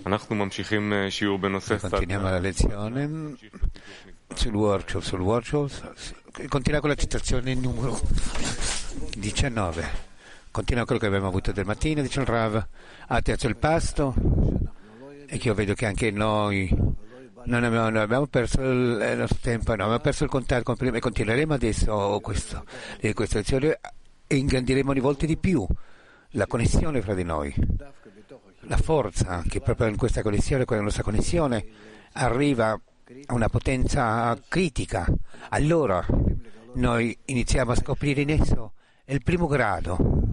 Continuiamo la lezione sul workshop. Continua con la citazione numero 19. Continua quello che abbiamo avuto del mattino, dice il Rav, ha terzo il pasto, e che io vedo che anche noi non abbiamo perso il nostro tempo, non abbiamo perso il contatto con prima, e continueremo adesso questa lezione e ingrandiremo ogni volta di più la connessione fra di noi. La forza che proprio in questa connessione, con la nostra connessione, arriva a una potenza critica. Allora noi iniziamo a scoprire in esso il primo grado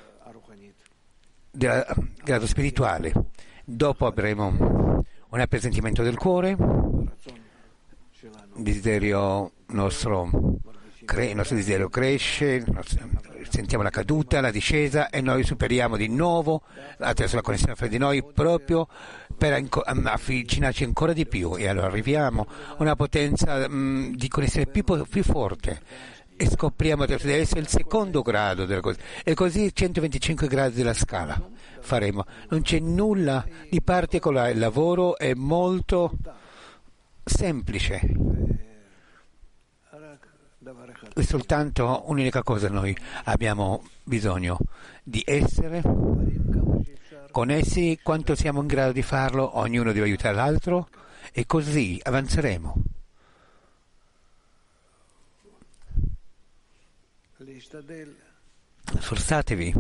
spirituale. Dopo avremo un appesantimento del cuore, il nostro desiderio cresce, sentiamo la caduta, la discesa, e noi superiamo di nuovo attraverso la connessione fra di noi proprio per avvicinarci ancora di più, e allora arriviamo a una potenza di connessione più forte e scopriamo attraverso di esso il secondo grado della cosa, e così 125 gradi della scala faremo. Non c'è nulla di particolare, il lavoro è molto semplice. E soltanto un'unica cosa noi abbiamo bisogno: di essere connessi quanto siamo in grado di farlo, ognuno deve aiutare l'altro, e così avanzeremo. Sforzatevi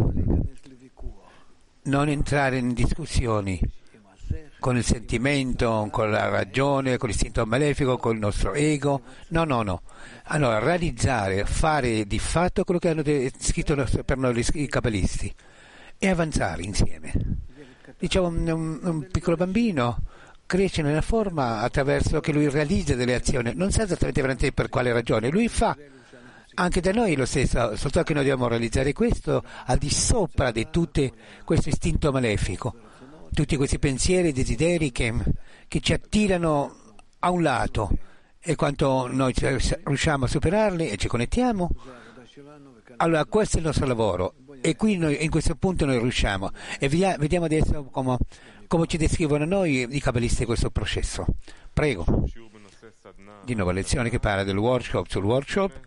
non entrare in discussioni con il sentimento, con la ragione, con l'istinto malefico, con il nostro ego. No. Allora, realizzare, fare di fatto quello che hanno scritto per noi i cabalisti e avanzare insieme. Diciamo, un piccolo bambino cresce nella forma attraverso che lui realizza delle azioni, non sa esattamente veramente per quale ragione, lui fa. Anche da noi è lo stesso, soltanto che noi dobbiamo realizzare questo al di sopra di tutto questo istinto malefico, tutti questi pensieri e desideri che ci attirano a un lato, e quanto noi riusciamo a superarli e ci connettiamo, allora questo è il nostro lavoro, e qui noi, in questo punto noi riusciamo, e vediamo adesso come ci descrivono noi i cabalisti questo processo. Prego. Di nuovo lezione che parla del workshop sul workshop.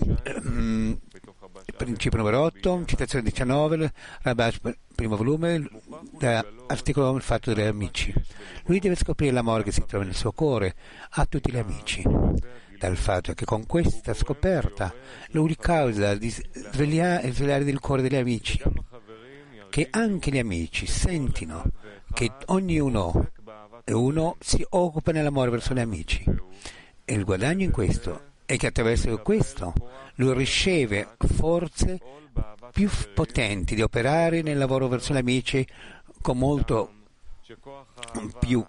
Principio numero 8, citazione 19, Rabash, primo volume, articolo Il fatto degli amici. Lui deve scoprire l'amore che si trova nel suo cuore a tutti gli amici, dal fatto che con questa scoperta lui causa di svegliare del cuore degli amici, che anche gli amici sentino che ognuno e uno si occupa nell'amore verso gli amici, e il guadagno in questo è che attraverso questo lui riceve forze più potenti di operare nel lavoro verso gli amici con molto più,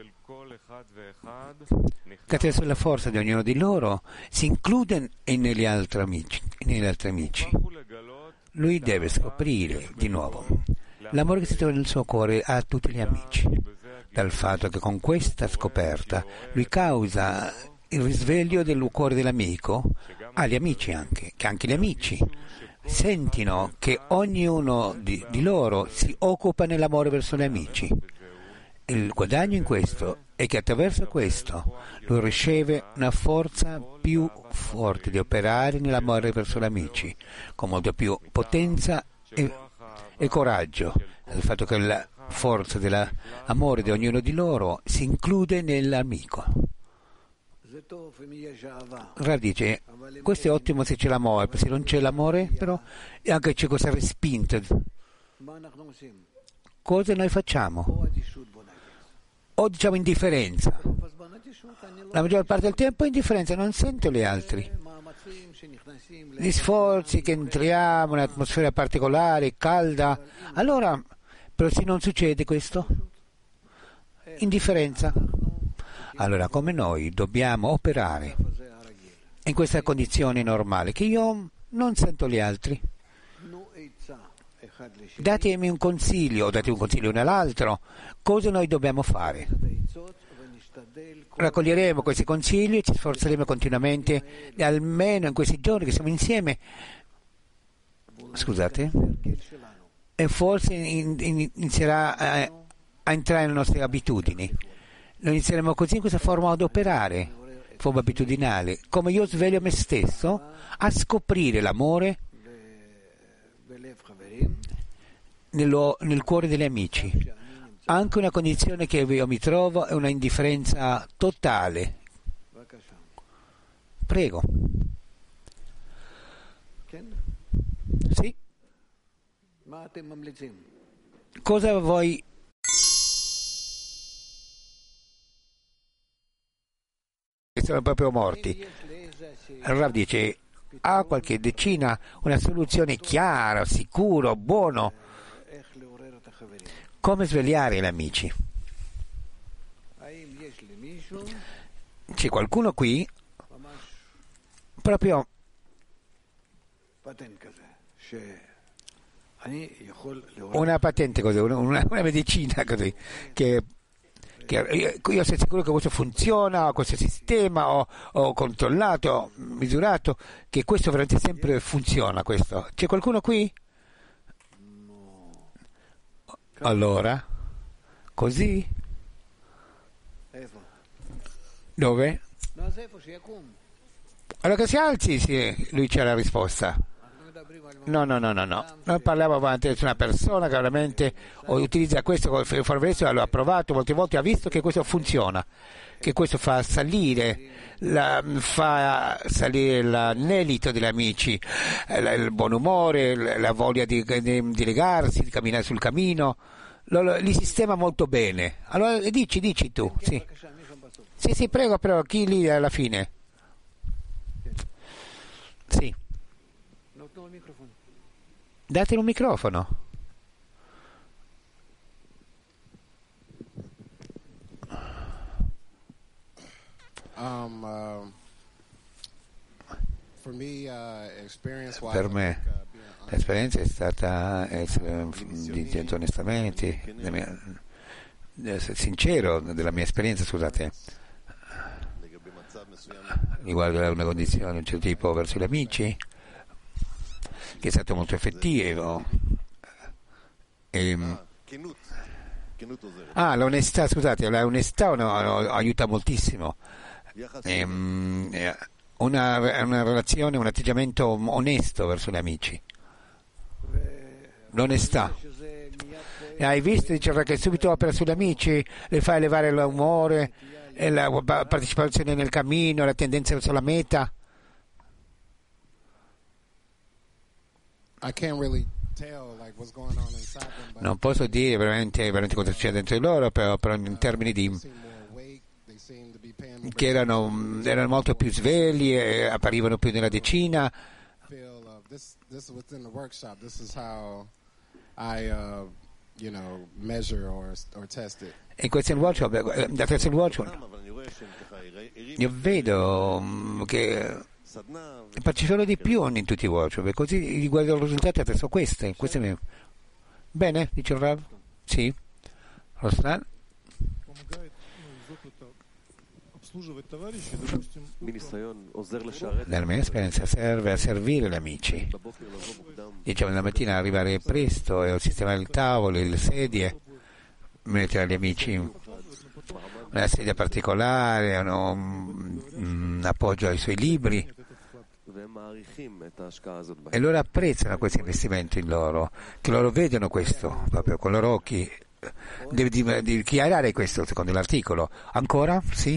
che attraverso la forza di ognuno di loro si include negli altri amici. Lui deve scoprire di nuovo l'amore che si trova nel suo cuore a tutti gli amici, dal fatto che con questa scoperta lui causa il risveglio del cuore dell'amico agli amici, che anche gli amici sentino che ognuno di loro si occupa nell'amore verso gli amici. Il guadagno in questo è che attraverso questo lui riceve una forza più forte di operare nell'amore verso gli amici, con molto più potenza e coraggio, il fatto che la forza dell'amore di ognuno di loro si include nell'amico. Rav dice, questo è ottimo se c'è l'amore, se non c'è l'amore però anche c'è questa respinta. Cosa noi facciamo? O diciamo indifferenza. La maggior parte del tempo è indifferenza, non sento gli altri. Gli sforzi che entriamo in un'atmosfera particolare, calda, allora, però se non succede questo, indifferenza. Allora, come noi dobbiamo operare in questa condizione normale, che io non sento gli altri? Datemi un consiglio, o date un consiglio uno all'altro, cosa noi dobbiamo fare? Raccoglieremo questi consigli e ci sforzeremo continuamente, almeno in questi giorni che siamo insieme, e forse inizierà a entrare nelle nostre abitudini. Noi inizieremo così in questa forma ad operare, forma abitudinale, come io sveglio me stesso a scoprire l'amore nel cuore degli amici. Anche una condizione che io mi trovo è una indifferenza totale. Prego. Sì. Cosa vuoi? Sono proprio morti. Allora dice, ha qualche decina una soluzione chiara, sicuro, buono. Come svegliare gli amici? C'è qualcuno qui proprio una patente così, una medicina così che io sono sicuro che questo funziona, questo sistema ho controllato, ho misurato che questo veramente sempre funziona. Questo. C'è qualcuno qui? Allora, così? Dove? Allora che si alzi, sì, lui c'è la risposta. No. Noi parliamo avanti su una persona che veramente utilizza questo come forvesio, l'ha provato molte volte, ha visto che questo funziona, che questo fa salire l'anelito degli amici, il buon umore, la voglia di legarsi, di camminare sul cammino, li sistema molto bene. Allora dici tu, sì. Sì, prego, però chi lì alla fine? Sì. Datelo un microfono. Per me l'esperienza è stata, dicendo onestamente, sincero della mia esperienza, scusate, riguardo a una condizione di un certo tipo verso gli amici, che è stato molto effettivo. L'onestà, scusate, l'onestà aiuta moltissimo. Una relazione, un atteggiamento onesto verso gli amici. L'onestà. Hai visto, diceva che subito opera sugli amici, le fa elevare l'umore, e la partecipazione nel cammino, la tendenza verso la meta. Non posso dire veramente cosa succede dentro di loro, però in termini di che erano molto più svegli e apparivano più nella decina. E questo è il workshop, attraverso il workshop io vedo che parteciperò di più in tutti i workshop, e così guardo il risultato attraverso queste. Bene, dice il Rav? Sì. Roslan? Nella mia esperienza serve a servire gli amici. Diciamo, la mattina arrivare presto e sistemare il tavolo, le sedie, mettere agli amici una sedia particolare, un appoggio ai suoi libri, e loro apprezzano questo investimento in loro, che loro vedono questo proprio con i loro occhi. Devi dichiarare questo secondo l'articolo. Ancora? Sì?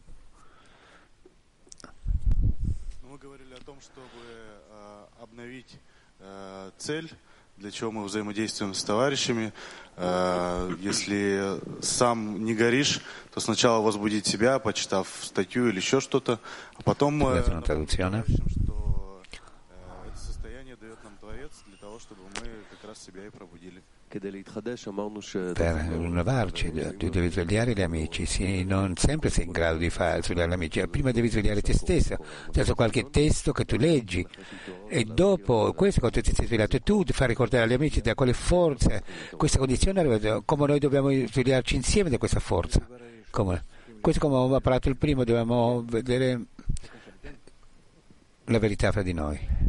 Цель, для чего мы взаимодействуем с товарищами. Если сам не горишь, то сначала возбудить себя, почитав статью или еще что-то, а потом что это состояние дает нам Творец для того, чтобы мы как раз себя и пробудили. Per rinnovarci, tu devi svegliare gli amici, sì, non sempre sei in grado di svegliare gli amici, prima devi svegliare te stesso, attraverso qualche testo che tu leggi, e dopo questo, quando ti sei svegliato tu, ti fa ricordare agli amici da quale forza, questa condizione arriva, come noi dobbiamo svegliarci insieme da questa forza. Questo, come avevamo parlato il primo, dobbiamo vedere la verità fra di noi.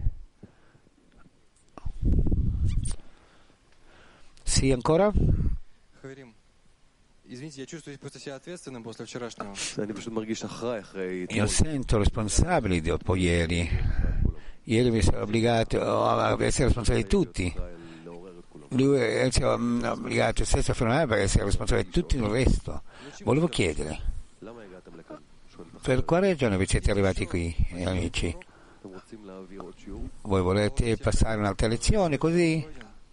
Sì, ancora? Io sento responsabile dopo ieri. Ieri mi sono obbligato a essere responsabile di tutti. Lui si è obbligato stesso a fermare per essere responsabile di tutto il resto. Volevo chiedere, per quale ragione vi siete arrivati qui, amici? Voi volete passare un'altra lezione così?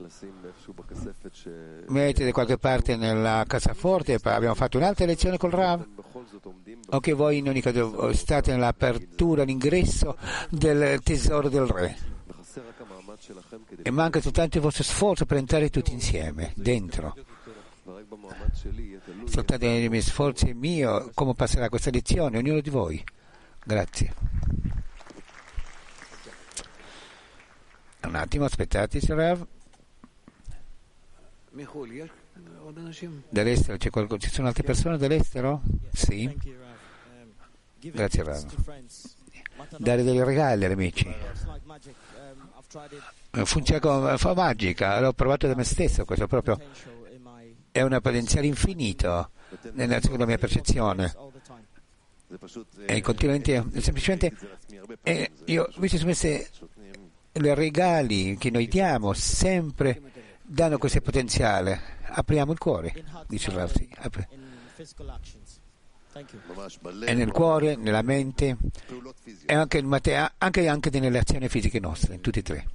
Mettete da qualche parte nella cassaforte, abbiamo fatto un'altra lezione col Rav? O che voi in ogni caso state nell'apertura, l'ingresso del tesoro del re? E manca soltanto il vostro sforzo per entrare tutti insieme, dentro. Soltanto nei miei sforzi mio, come passerà questa lezione, ognuno di voi. Grazie. Un attimo, aspettate, signor Rav. Dall'estero c'è qualcosa? Ci sono altre persone dall'estero? Sì. Grazie Rav. Dare dei regali agli amici. Funziona come fa magica, l'ho provato da me stesso, questo proprio è un potenziale infinito nella mia percezione. E continuamente, semplicemente, io visto come i regali che noi diamo sempre danno questo potenziale. Apriamo il cuore, dice Rav. E nel cuore, nella mente e anche nelle azioni fisiche nostre, in tutti e tre.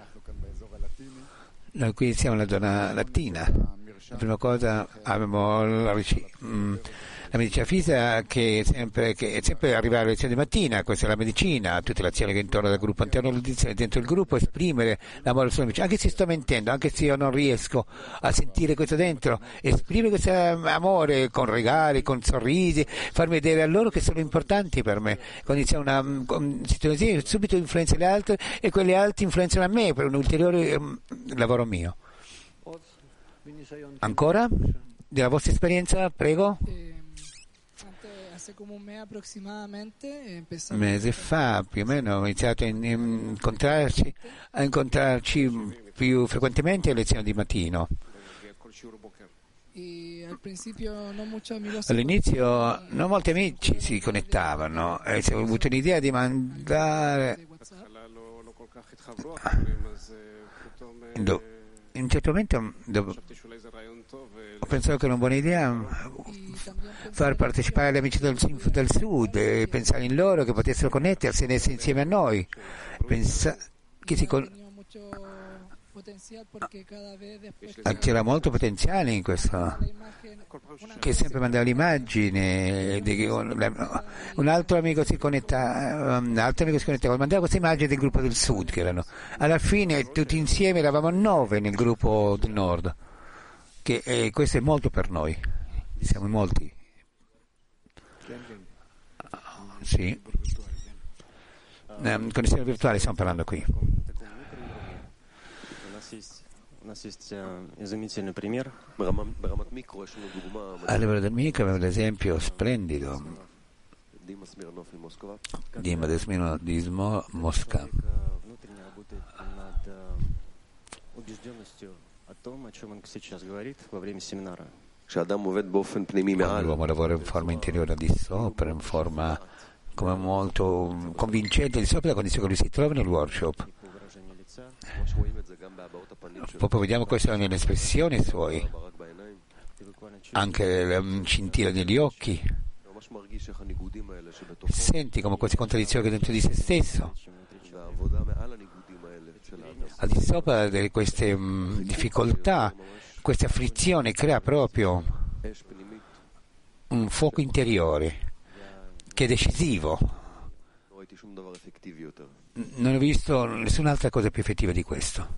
Noi qui siamo nella zona latina. La prima cosa abbiamo la medicina fisica che è sempre arrivare alle lezioni di mattina, questa è la medicina, tutte le azioni che intorno al gruppo, dentro il gruppo, esprimere l'amore sulla medicina, anche se sto mentendo, anche se io non riesco a sentire questo dentro, esprimere questo amore con regali, con sorrisi, farmi vedere a loro che sono importanti per me, quando inizia una situazione subito influenza le altre e quelle altre influenzano a me per un ulteriore lavoro mio. Ancora? Della vostra esperienza, prego? Un mese fa più o meno ho iniziato a incontrarci più frequentemente alle lezioni di mattino. All'inizio non molti amici si connettavano e si è avuto l'idea di mandare in un certo momento ho pensato che era una buona idea far partecipare gli amici del Sud e pensare in loro che potessero connettersi e essere insieme a noi. C'era molto potenziale in questo, che sempre mandava l'immagine, un altro amico si connettava, mandava queste immagini del gruppo del Sud che erano. Alla fine tutti insieme eravamo 9 nel gruppo del Nord, che questo è molto per noi, siamo molti. Sì. Connessione virtuale stiamo parlando qui. A livello del micro abbiamo l'esempio splendido di Madesmino di Mosca. L'uomo lavora in forma interiore di sopra, in forma come molto convincente di sopra la condizione che lui si trova nel workshop. Proprio vediamo questo nelle espressioni suoi, anche la scintilla negli occhi. Senti come queste contraddizioni dentro di se stesso, al di sopra di queste difficoltà, questa afflizione crea proprio un fuoco interiore che è decisivo. Non ho visto nessun'altra cosa più effettiva di questo.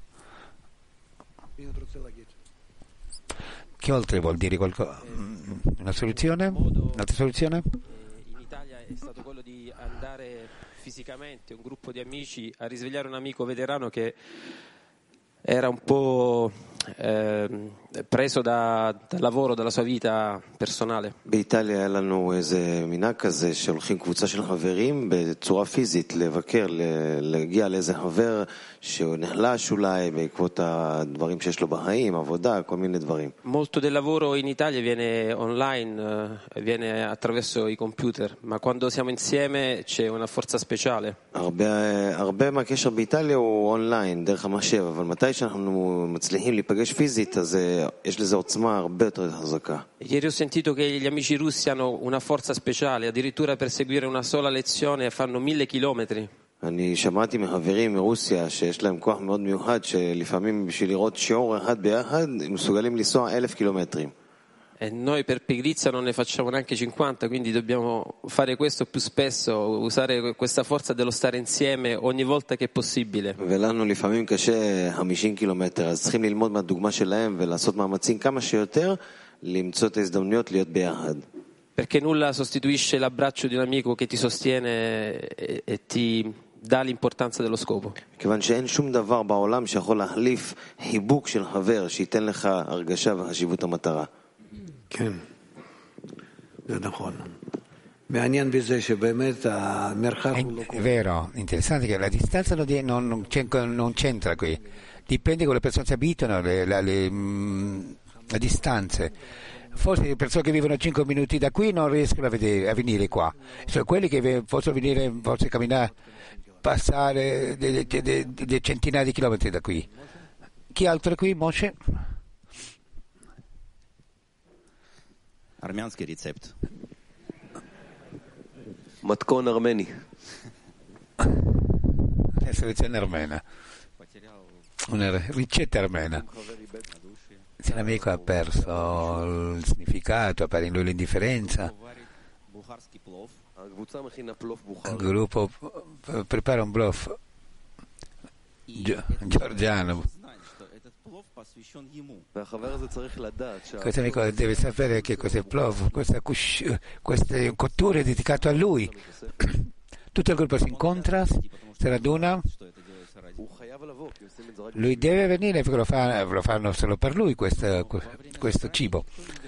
Che oltre vuol dire qualcosa? Una soluzione? Un'altra soluzione? In Italia è stato quello di andare fisicamente, un gruppo di amici, a risvegliare un amico veterano che era un po' preso dal lavoro, dalla sua vita personale. באיטליה היה לנו איזה מנהג כזה שהולכים קבוצה של חברים בצורה פיזית לבקר, להגיע לאיזה חבר שנחלש אולי בעקבות הדברים שיש לו בחיים, עבודה, כל מיני דברים. Molto del lavoro in Italia viene online, viene attraverso i computer, ma quando siamo insieme c'è una forza speciale. הרבה מהקשר באיטליה הוא אונליין, דרך המחשב, אבל מתי שאנחנו מצליחים להיפגש פיזית, אז יש לזה עוצמה הרבה יותר חזקה. Ieri ho sentito che gli amici russi hanno una forza speciale, addirittura per seguire una sola lezione fanno 1000 chilometri. אני שמעתי מחברים מרוסיה שיש להם כוח מאוד מיוחד, שלפעמים בשביל לראות שיעור אחד ביחד, הם מסוגלים לנסוע 1000 קילומטרים. E noi per pigrizia non ne facciamo neanche 50, quindi dobbiamo fare questo più spesso, usare questa forza dello stare insieme ogni volta che è possibile. ולנו לפעמים קשה 50 קילומטר, אז צריכים ללמוד מהדוגמה שלהם ולעשות מאמצים כמה שיותר, למצוא את ההזדמנויות להיות ביחד. Perché nulla sostituisce l'abbraccio di un amico che ti sostiene e ti dà l'importanza dello scopo. כיוון שאין שום דבר בעולם שיכול להחליף חיבוק של חבר שייתן לך הרגשה וחשיבות המטרה. כן, זה נכון. מעניין בזה שבאמת המרחק הוא לא È vero, interessante che la distanza non c'entra qui, dipende come le persone si abituano, le distanze. Forse le persone che vivono 5 minuti da qui non riescono a venire qua, sono quelli che possono venire, forse camminare, passare delle centinaia di chilometri da qui. Chi altro è qui, Moshe? Армянский рецепт. מתכון ארמני. Una selezione armena, una ricetta armena. Se l'amico ha perso il significato, appare in lui l'indifferenza, il gruppo prepara un bluff georgiano. Questo amico deve sapere che questo bluff, queste cotture è dedicato a lui. Tutto il gruppo si incontra, si raduna. Lui deve venire perché lo fanno solo per lui questo cibo.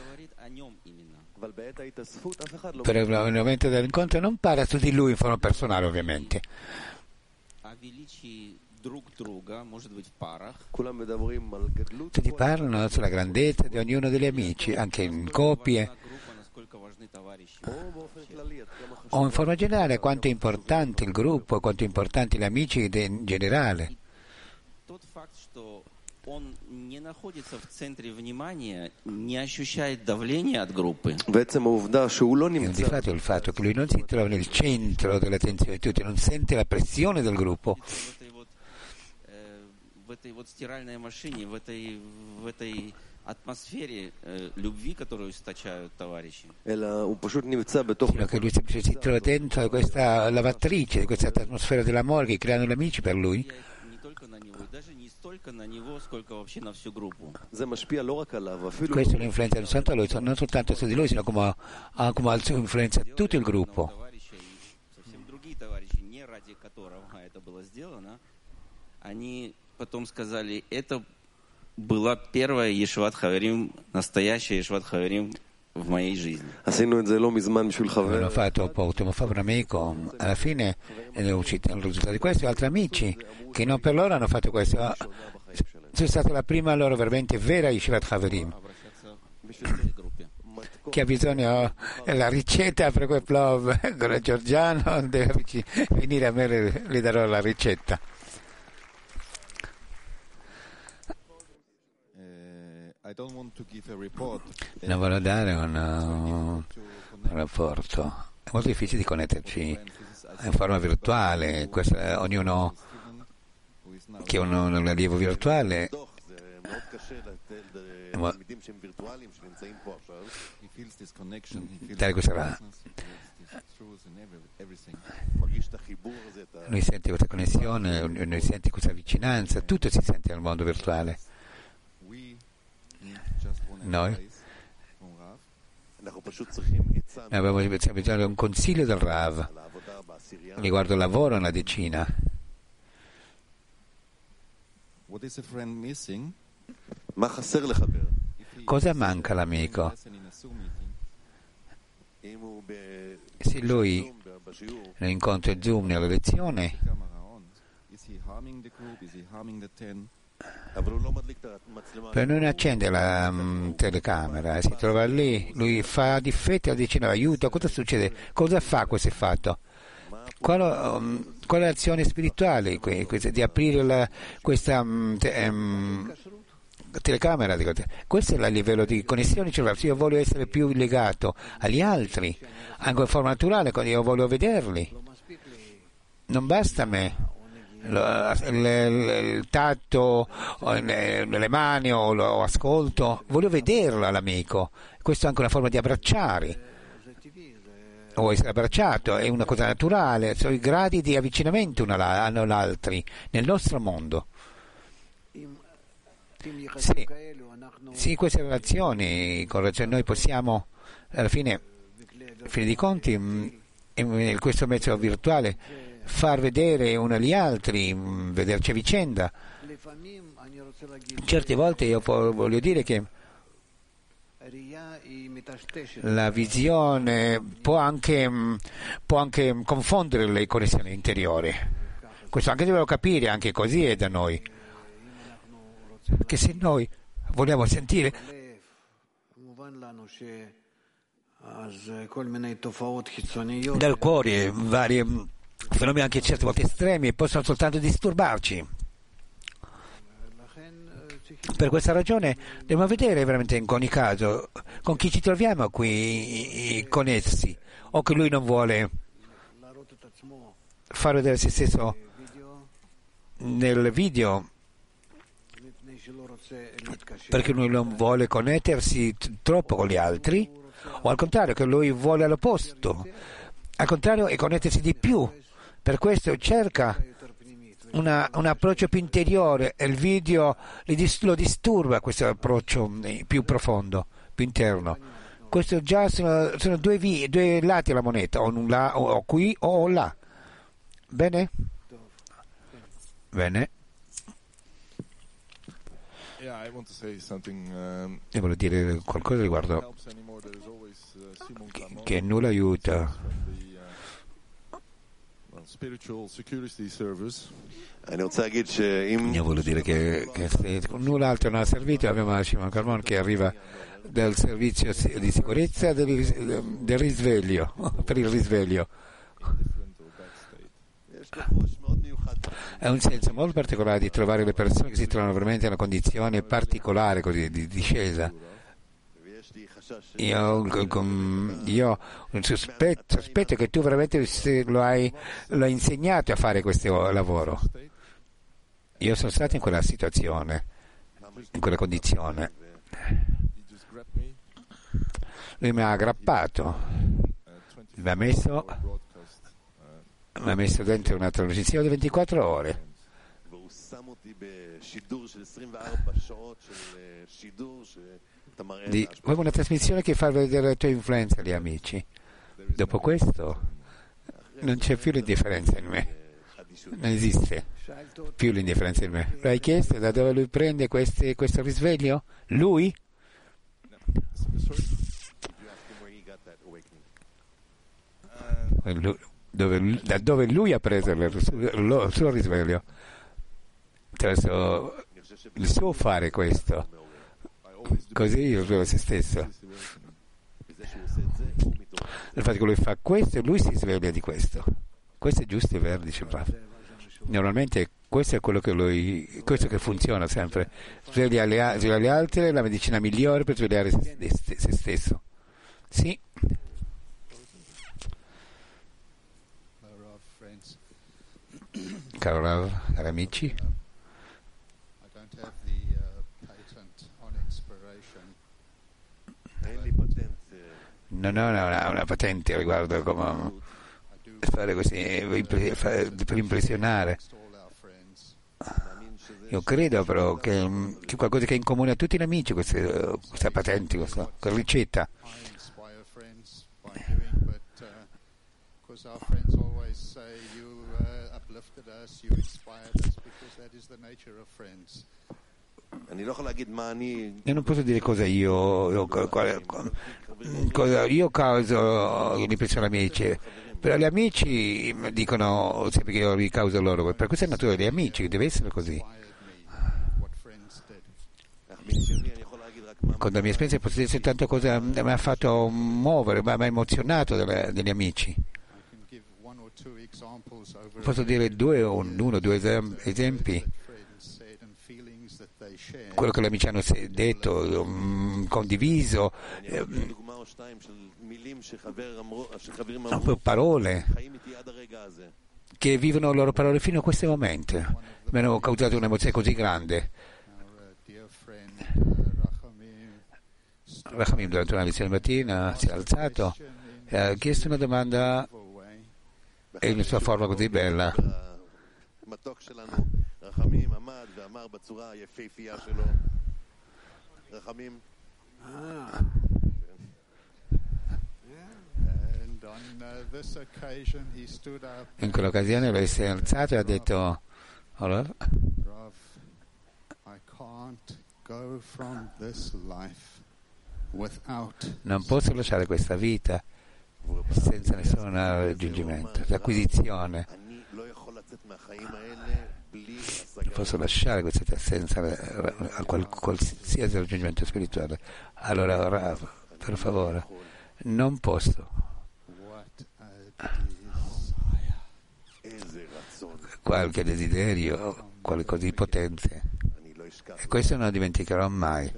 Però nel momento dell'incontro non parla su di lui in forma personale, ovviamente. Tutti parlano sulla grandezza di ognuno degli amici, anche in coppie o in forma generale, quanto è importante il gruppo, quanto è importante gli amici in generale. Он не находится в центре внимания, не ощущает давления от группы. Di fatto il fatto che lui non si trova nel centro dell'attenzione di tutti, non sente la pressione del gruppo. В этой вот стиральной машине, в этой атмосфере любви, которую источают товарищи. Sino che lui si trova dentro questa lavatrice, questa atmosfera dell'amore che creano gli amici per lui. Questo lo influenza non soltanto lui, non soltanto su di lui, sino come influenza tutto il gruppo. Они потом сказали, это была первая Ешиват Хаверим, настоящая Ешиват Хаверим в моей жизни. L'ho fatto poco tempo fa per un amico, alla fine è uscito il risultato di questo, altri amici che non per loro hanno fatto questo. È stata la prima loro veramente vera Yeshivat Haverim. Chi ha bisogno della ricetta per quel plov georgiano deve venire a me, le darò la ricetta. Non voglio dare un rapporto, è molto difficile di connetterci in forma virtuale, ognuno che ha un allievo virtuale lui sente questa connessione, lui sente questa vicinanza, tutto si sente nel mondo virtuale. Noi abbiamo bisogno di un consiglio del Rav riguardo il lavoro nella decina. Cosa manca all'amico? Se lui nell'incontro Zoom, nella lezione, per non accende la telecamera, si trova lì, lui fa difetto, dice no, aiuto, cosa succede? Cosa fa questo fatto? Qual è l'azione spirituale di aprire questa telecamera? Questo è il livello di connessione cerebrale. Se io voglio essere più legato agli altri, anche in forma naturale, quando io voglio vederli, non basta a me il tatto, le mani o ascolto, voglio vederlo all'amico. Questo è anche una forma di abbracciare o essere abbracciato, è una cosa naturale, sono i gradi di avvicinamento uno all'altro nel nostro mondo. Sì, queste relazioni noi possiamo alla fine dei conti in questo mezzo virtuale far vedere uno agli altri, vederci a vicenda. Certe volte io voglio dire che la visione può anche confondere le connessioni interiori. Questo anche devo capire, anche così è da noi. Che se noi vogliamo sentire dal cuore vari fenomeni anche certe volte estremi possono soltanto disturbarci. Per questa ragione dobbiamo vedere veramente in ogni caso con chi ci troviamo qui connessi, o che lui non vuole far vedere se stesso nel video perché lui non vuole connettersi troppo con gli altri, o al contrario che lui vuole all'opposto, al contrario è connettersi di più. Per questo cerca un approccio più interiore e il video lo disturba, questo approccio più profondo, più interno. Questo già sono due lati alla moneta, o qui o là. Bene? Bene. Io voglio dire qualcosa riguardo che nulla aiuta. Io voglio dire che se null'altro non ha servito, abbiamo Shimon Carmon che arriva dal servizio di sicurezza del risveglio, per il risveglio. È un senso molto particolare di trovare le persone che si trovano veramente in una condizione particolare così di discesa. Io sospetto che tu veramente lo hai insegnato a fare questo lavoro. Io sono stato in quella situazione, in quella condizione. Lui mi ha aggrappato, mi ha messo dentro una trasmissione di 24 ore. Volevo una trasmissione che fa vedere la tua influenza agli amici. Dopo questo non c'è più l'indifferenza in me, non esiste più l'indifferenza in me. Lo hai chiesto da dove lui prende questo risveglio? Lui? Da dove lui ha preso il suo risveglio? Attraverso il suo fare questo. Così io sveglio se stesso. Il fatto che lui fa questo, lui si sveglia di questo. Questo è giusto e vero, dice Rav. Normalmente questo è quello questo che funziona sempre. Sveglia gli altri è la medicina migliore per svegliare se stesso. Sì. Caro Rav, cari amici. Non ho una patente riguardo come fare così per impressionare. Io credo però che qualcosa che è in comune a tutti gli amici, questa patente, questa ricetta. because our friends always say you uplifted us, you inspired us, because that is the nature of friends. Io non posso dire cosa io causo l'impressione agli amici, però gli amici dicono sempre che io li causo loro, per questo è natura degli amici, deve essere così. Con la mia esperienza posso dire soltanto cosa mi ha fatto muovere, mi ha emozionato degli amici. Posso dire uno o due esempi. Quello che gli amici hanno detto, condiviso, parole che vivono le loro parole fino a questo momento. Mi hanno causato un'emozione così grande. Rachamim durante una lezione mattina si è alzato e ha chiesto una domanda in una sua forma così bella. רחמים עמד ואמר בצורה היפהפייה שלו, רחמים. In quell'occasione lui si è alzato e ha detto: Rav, I can't go from this life without. Non posso lasciare questa vita senza nessun raggiungimento, l'acquisizione. Non posso lasciare questa vita senza qualsiasi raggiungimento spirituale. Allora, Rav, per favore, non posso. Qualche desiderio, qualcosa di potenza. E questo non lo dimenticherò mai.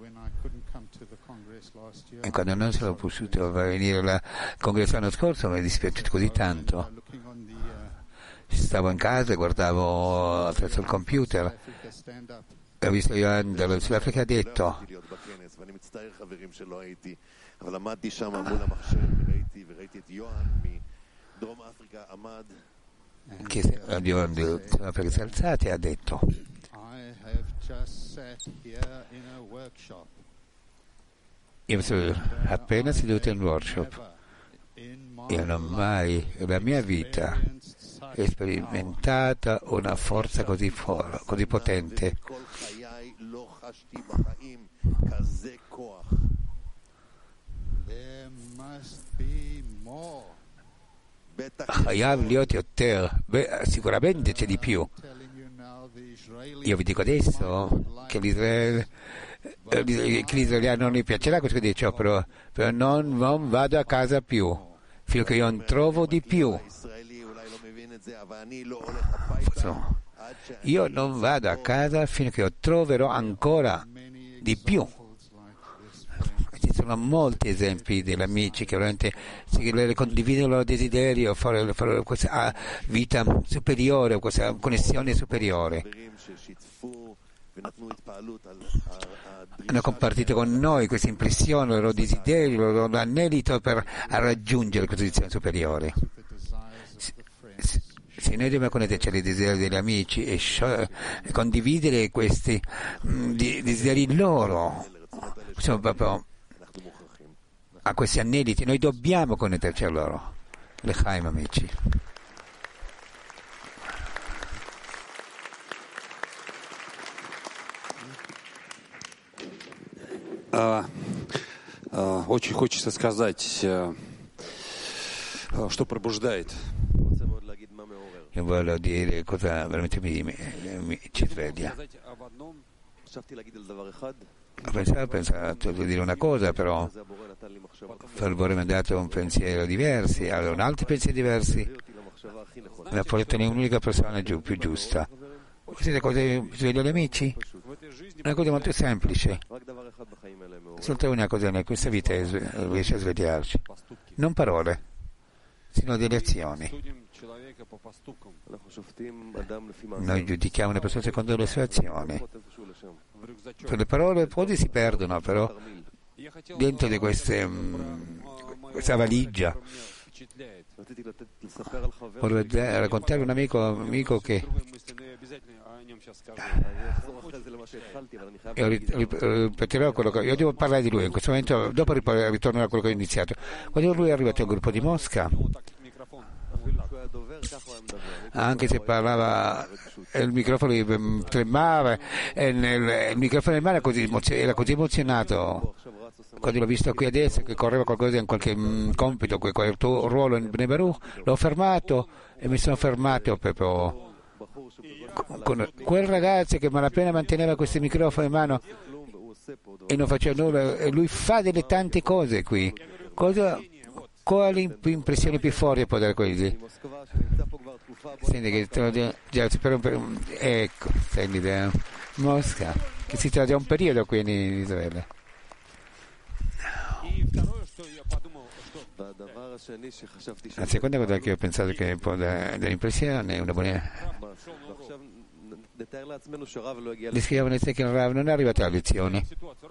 E quando non sono potuto venire al congresso l'anno scorso mi è dispiaciuto così tanto. Stavo in casa e guardavo attraverso il computer e ho visto Johan dello Sudafrica ha detto che Johan dello Sudafrica si è alzato e ha detto: io sono appena seduto in un workshop, io non mai nella mia vita ho sperimentato una forza così potente. Sicuramente c'è di più. Io vi dico adesso che gli israeliani non gli piacerà questo che dicevo, però non vado a casa più fino a che io non trovo di più. Io non vado a casa fino a che io troverò ancora di più. Ci sono molti esempi degli amici che veramente condividono il loro desiderio, fare questa vita superiore, questa connessione superiore. Hanno compartito con noi questa impressione, il loro desiderio, il loro anelito per raggiungere questa posizione superiore. Se noi dobbiamo connetterci ai desideri degli amici e condividere questi desideri loro, siamo proprio a questi aneliti, noi dobbiamo connetterci a loro. L'Echaim, amici. Очень хочется сказать, что пробуждает. Io voglio dire cosa veramente ci sveglia. Ho pensato di dire una cosa, però Salvatore mi ha dato un pensiero diverso, allora altri pensieri diversi mi ha portato in un'unica persona più giusta. Siete cose che svegliano gli amici? Una cosa molto semplice. Soltanto una cosa in questa vita riesce a svegliarci. Non parole, sino delle azioni. Noi giudichiamo una persona secondo le sue azioni. Per le parole poi si perdono, però dentro di questa valigia vorrei raccontare un amico che ripeterò quello che io devo parlare di lui in questo momento, dopo ritornerò a quello che ho iniziato. Quando lui è arrivato al gruppo di Mosca, anche se parlava il microfono tremava e il microfono in mano era così emozionato quando l'ho visto qui adesso che correva qualcosa in qualche compito, quel tuo ruolo in Bnei Baruch. L'ho fermato e mi sono fermato proprio con quel ragazzo che malapena manteneva questo microfono in mano e non faceva nulla, e lui fa delle tante cose qui. Quali impressioni più forti può dare così? Senti che ecco, senti da Mosca, che si trova già un periodo qui in Israele. La seconda cosa che ho pensato che può dare l'impressione è una buona. Descriviamo che il Rav non è arrivato alla lezione.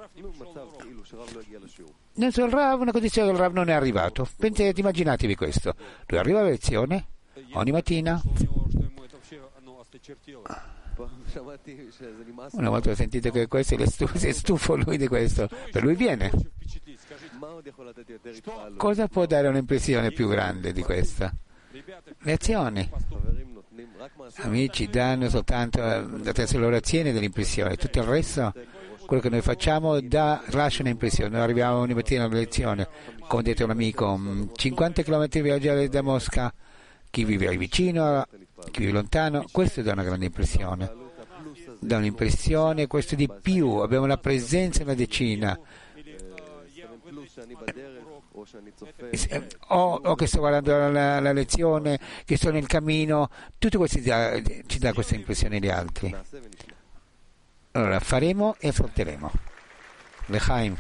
Non so, il Rav, una condizione che il Rav non è arrivato. Immaginatevi questo. Lui arriva alla lezione ogni mattina. Una volta ho sentito che questo si è stufo lui di questo. Per lui viene. Cosa può dare un'impressione più grande di questa? Lezione. Amici danno soltanto attraverso l'orazione dell'impressione, tutto il resto, quello che noi facciamo lascia un'impressione. Noi arriviamo ogni mattina alla lezione, come ha detto un amico, 50 km viaggiare da Mosca, chi vive vicino, chi vive lontano, questo dà una grande impressione. Dà un'impressione, questo di più, abbiamo la presenza in una decina. O che sto guardando la lezione, che sto nel cammino, tutto questo ci dà questa impressione agli altri. Allora faremo e affronteremo. L'Echaim.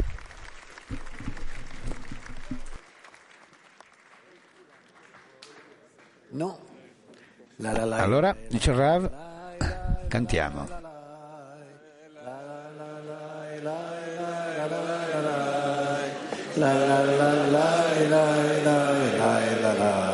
No. Allora, dice il Rav, cantiamo. La la la la la la la la la.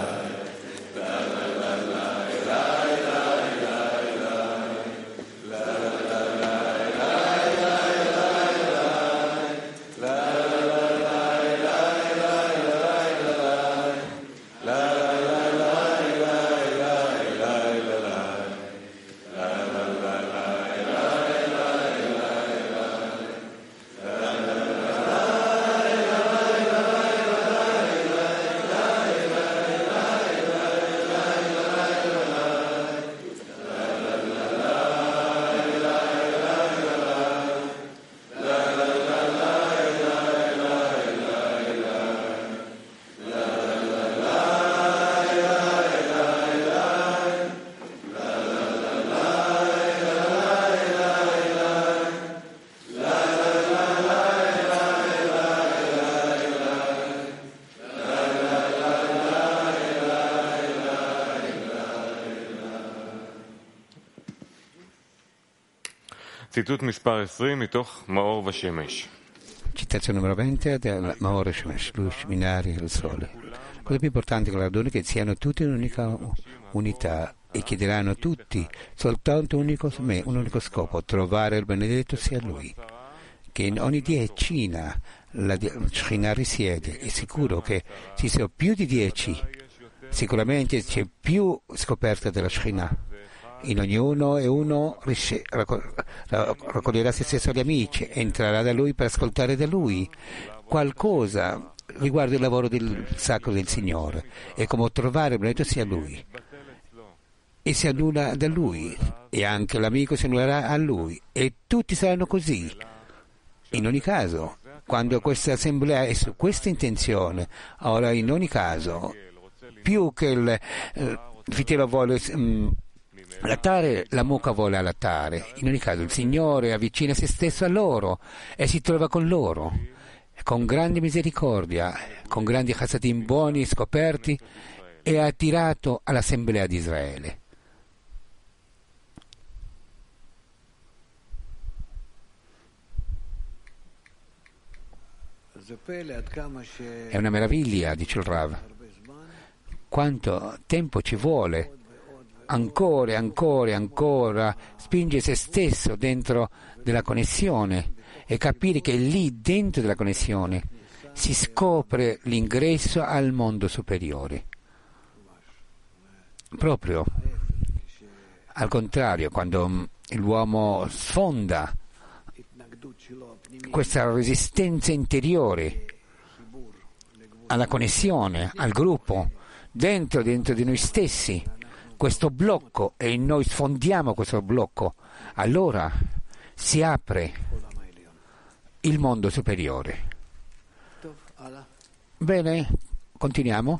Citazione numero 20 del Maor Shemesh, luminari del sole. La cosa più importante con la donna è che siano tutti in un'unica unità e chiederanno tutti soltanto un unico scopo, trovare il benedetto sia lui. Che in ogni decina la Shekhinah risiede. È sicuro che ci sono più di 10, sicuramente c'è più scoperta della Shekhinah. In ognuno e uno raccoglierà se stesso gli amici, entrerà da lui per ascoltare da lui qualcosa riguardo il lavoro del sacro del Signore e come trovare il benedetto sia lui e si annulla da lui e anche l'amico si annullerà a lui e tutti saranno così. In ogni caso, quando questa assemblea è su questa intenzione, ora in ogni caso più che il fitelo vuole all'altare, la mucca vuole all'altare. In ogni caso il Signore avvicina se stesso a loro e si trova con loro con grande misericordia, con grandi chassadim buoni scoperti e attirato all'assemblea di Israele. È una meraviglia, dice il Rav, quanto tempo ci vuole ancora e ancora e ancora spinge se stesso dentro della connessione e capire che lì dentro della connessione si scopre l'ingresso al mondo superiore. proprio al contrario, quando l'uomo sfonda questa resistenza interiore alla connessione, al gruppo, dentro di noi stessi, questo blocco, e noi sfondiamo questo blocco, allora si apre il mondo superiore. Bene, continuiamo.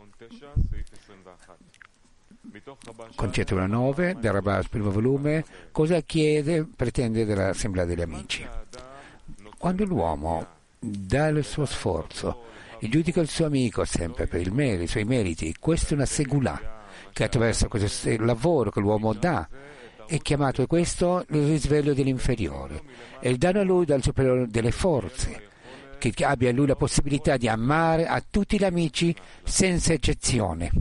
Concetto 9 del Rabash, primo volume. Cosa pretende dall'Assemblea degli Amici? Quando l'uomo dà il suo sforzo e giudica il suo amico sempre per i suoi meriti, questa è una segulà che attraverso questo lavoro che l'uomo dà è chiamato questo il risveglio dell'inferiore e il danno a lui dal superiore delle forze, che abbia a lui la possibilità di amare a tutti gli amici senza eccezione.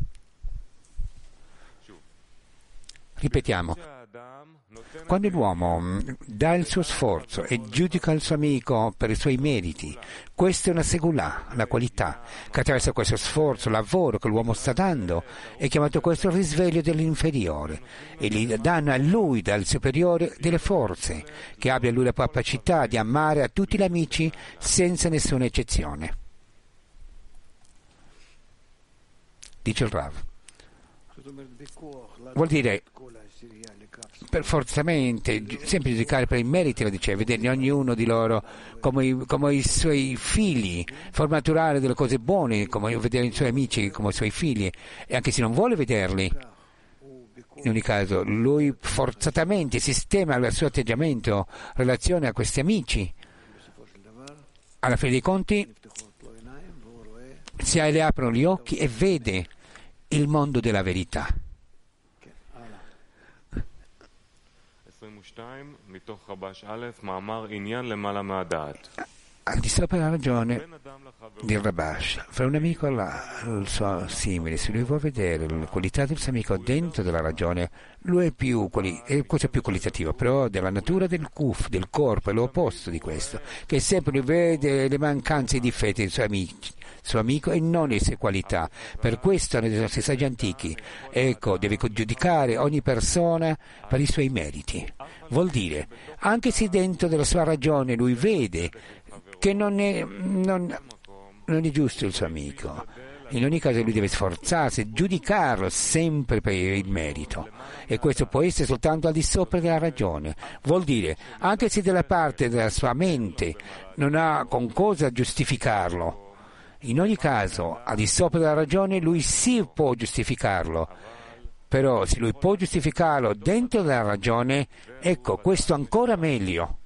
Ripetiamo, quando l'uomo dà il suo sforzo e giudica il suo amico per i suoi meriti, questa è una segulà, la qualità, che attraverso questo sforzo, lavoro che l'uomo sta dando, è chiamato questo il risveglio dell'inferiore, e gli danno a lui dal superiore delle forze, che abbia a lui la capacità di amare a tutti gli amici senza nessuna eccezione. Dice il Rav. Vuol dire per forzamente sempre giudicare per i meriti, lo diceva, vedere ognuno di loro come i suoi figli, forma naturale delle cose buone, come vedere i suoi amici come i suoi figli, e anche se non vuole vederli, in ogni caso lui forzatamente sistema il suo atteggiamento in relazione a questi amici. Alla fine dei conti si le aprono gli occhi e vede il mondo della verità. Al di sopra della ragione del Rabash, fra un amico al suo simile, se lui vuole vedere la qualità del suo amico dentro della ragione, lui è cosa più qualitativa, però della natura del corpo è l'opposto di questo, che sempre lui vede le mancanze e i difetti dei suo amico e non le sue qualità. Per questo nei nostri saggi antichi, deve giudicare ogni persona per i suoi meriti. Vuol dire, anche se dentro della sua ragione lui vede che non è giusto il suo amico, in ogni caso lui deve sforzarsi, giudicarlo sempre per il merito, e questo può essere soltanto al di sopra della ragione. Vuol dire, anche se dalla parte della sua mente non ha con cosa giustificarlo, in ogni caso al di sopra della ragione lui sì può giustificarlo, però se lui può giustificarlo dentro della ragione, questo ancora meglio.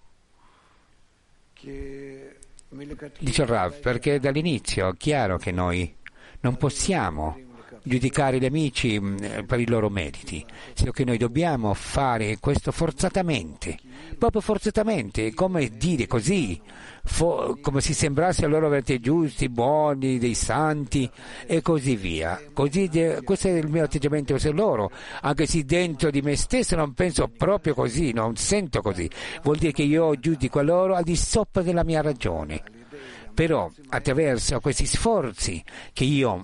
Dice il Rav, perché dall'inizio è chiaro che noi non possiamo giudicare gli amici per i loro meriti, sino che noi dobbiamo fare questo forzatamente, proprio forzatamente, come dire così, come se sembrasse a loro veramente giusti, buoni, dei santi e così via. Questo è il mio atteggiamento verso loro, anche se dentro di me stesso non penso proprio così, non sento così. Vuol dire che io giudico a loro al di sopra della mia ragione. Però attraverso questi sforzi che io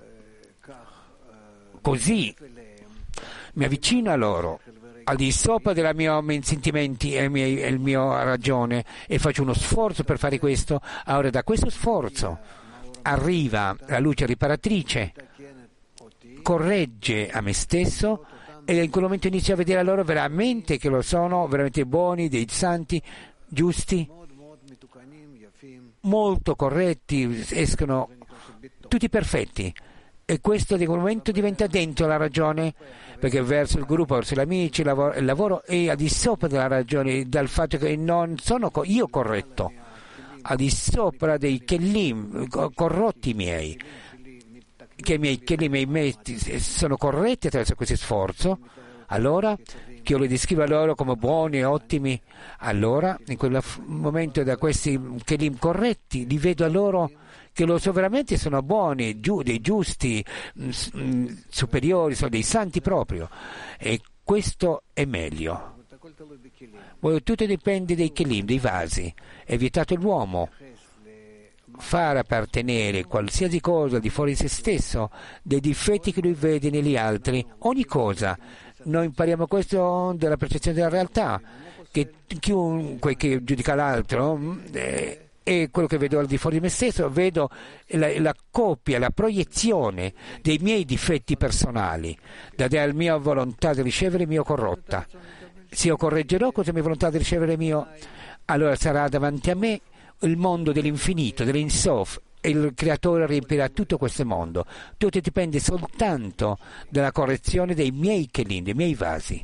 così mi avvicino a loro, al di sopra dei miei sentimenti e la mia ragione, e faccio uno sforzo per fare questo, allora da questo sforzo arriva la luce riparatrice, corregge a me stesso, e in quel momento inizio a vedere a loro veramente che lo sono, veramente buoni, dei santi, giusti, molto corretti, escono tutti perfetti. E questo di quel momento diventa dentro la ragione, perché verso il gruppo, verso gli amici, il lavoro è al di sopra della ragione, dal fatto che non sono io corretto, al di sopra dei kelim corrotti miei, che i miei kelim sono corretti attraverso questo sforzo, allora che io li descrivo a loro come buoni e ottimi, allora in quel momento da questi kelim corretti li vedo a loro che veramente sono buoni, dei giusti, superiori, sono dei santi proprio, e questo è meglio. Tutto dipende dei kelim, dei vasi. È vietato l'uomo far appartenere qualsiasi cosa di fuori di se stesso, dei difetti che lui vede negli altri, ogni cosa. Noi impariamo questo dalla percezione della realtà, che chiunque che giudica l'altro è quello che vedo al di fuori di me stesso, vedo la copia, la proiezione dei miei difetti personali, dalla mia volontà di ricevere mio corrotta. Se io correggerò questa mia volontà di ricevere mio, allora sarà davanti a me il mondo dell'infinito, dell'Insof, e il Creatore riempirà tutto questo mondo. Tutto dipende soltanto dalla correzione dei miei kelim, dei miei vasi.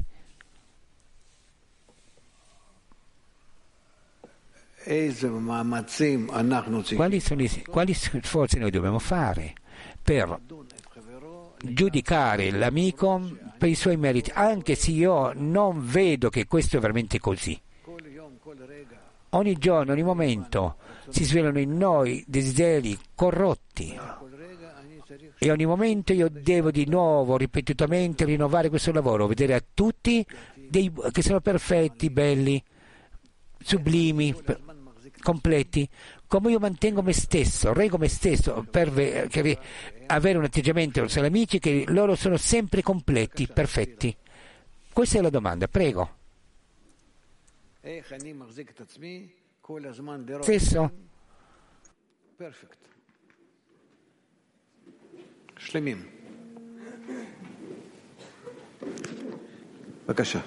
Quali sforzi noi dobbiamo fare per giudicare l'amico per i suoi meriti, anche se io non vedo che questo è veramente così? Ogni giorno, ogni momento si svegliano in noi desideri corrotti e ogni momento io devo di nuovo, ripetutamente, rinnovare questo lavoro, vedere a tutti che sono perfetti, belli, sublimi, completi. Come io mantengo me stesso, reggo me stesso per avere un atteggiamento verso gli amici che loro sono sempre completi, perfetti. Questa è la domanda, prego. Stesso? Perfect. Shlemim. בבקשה.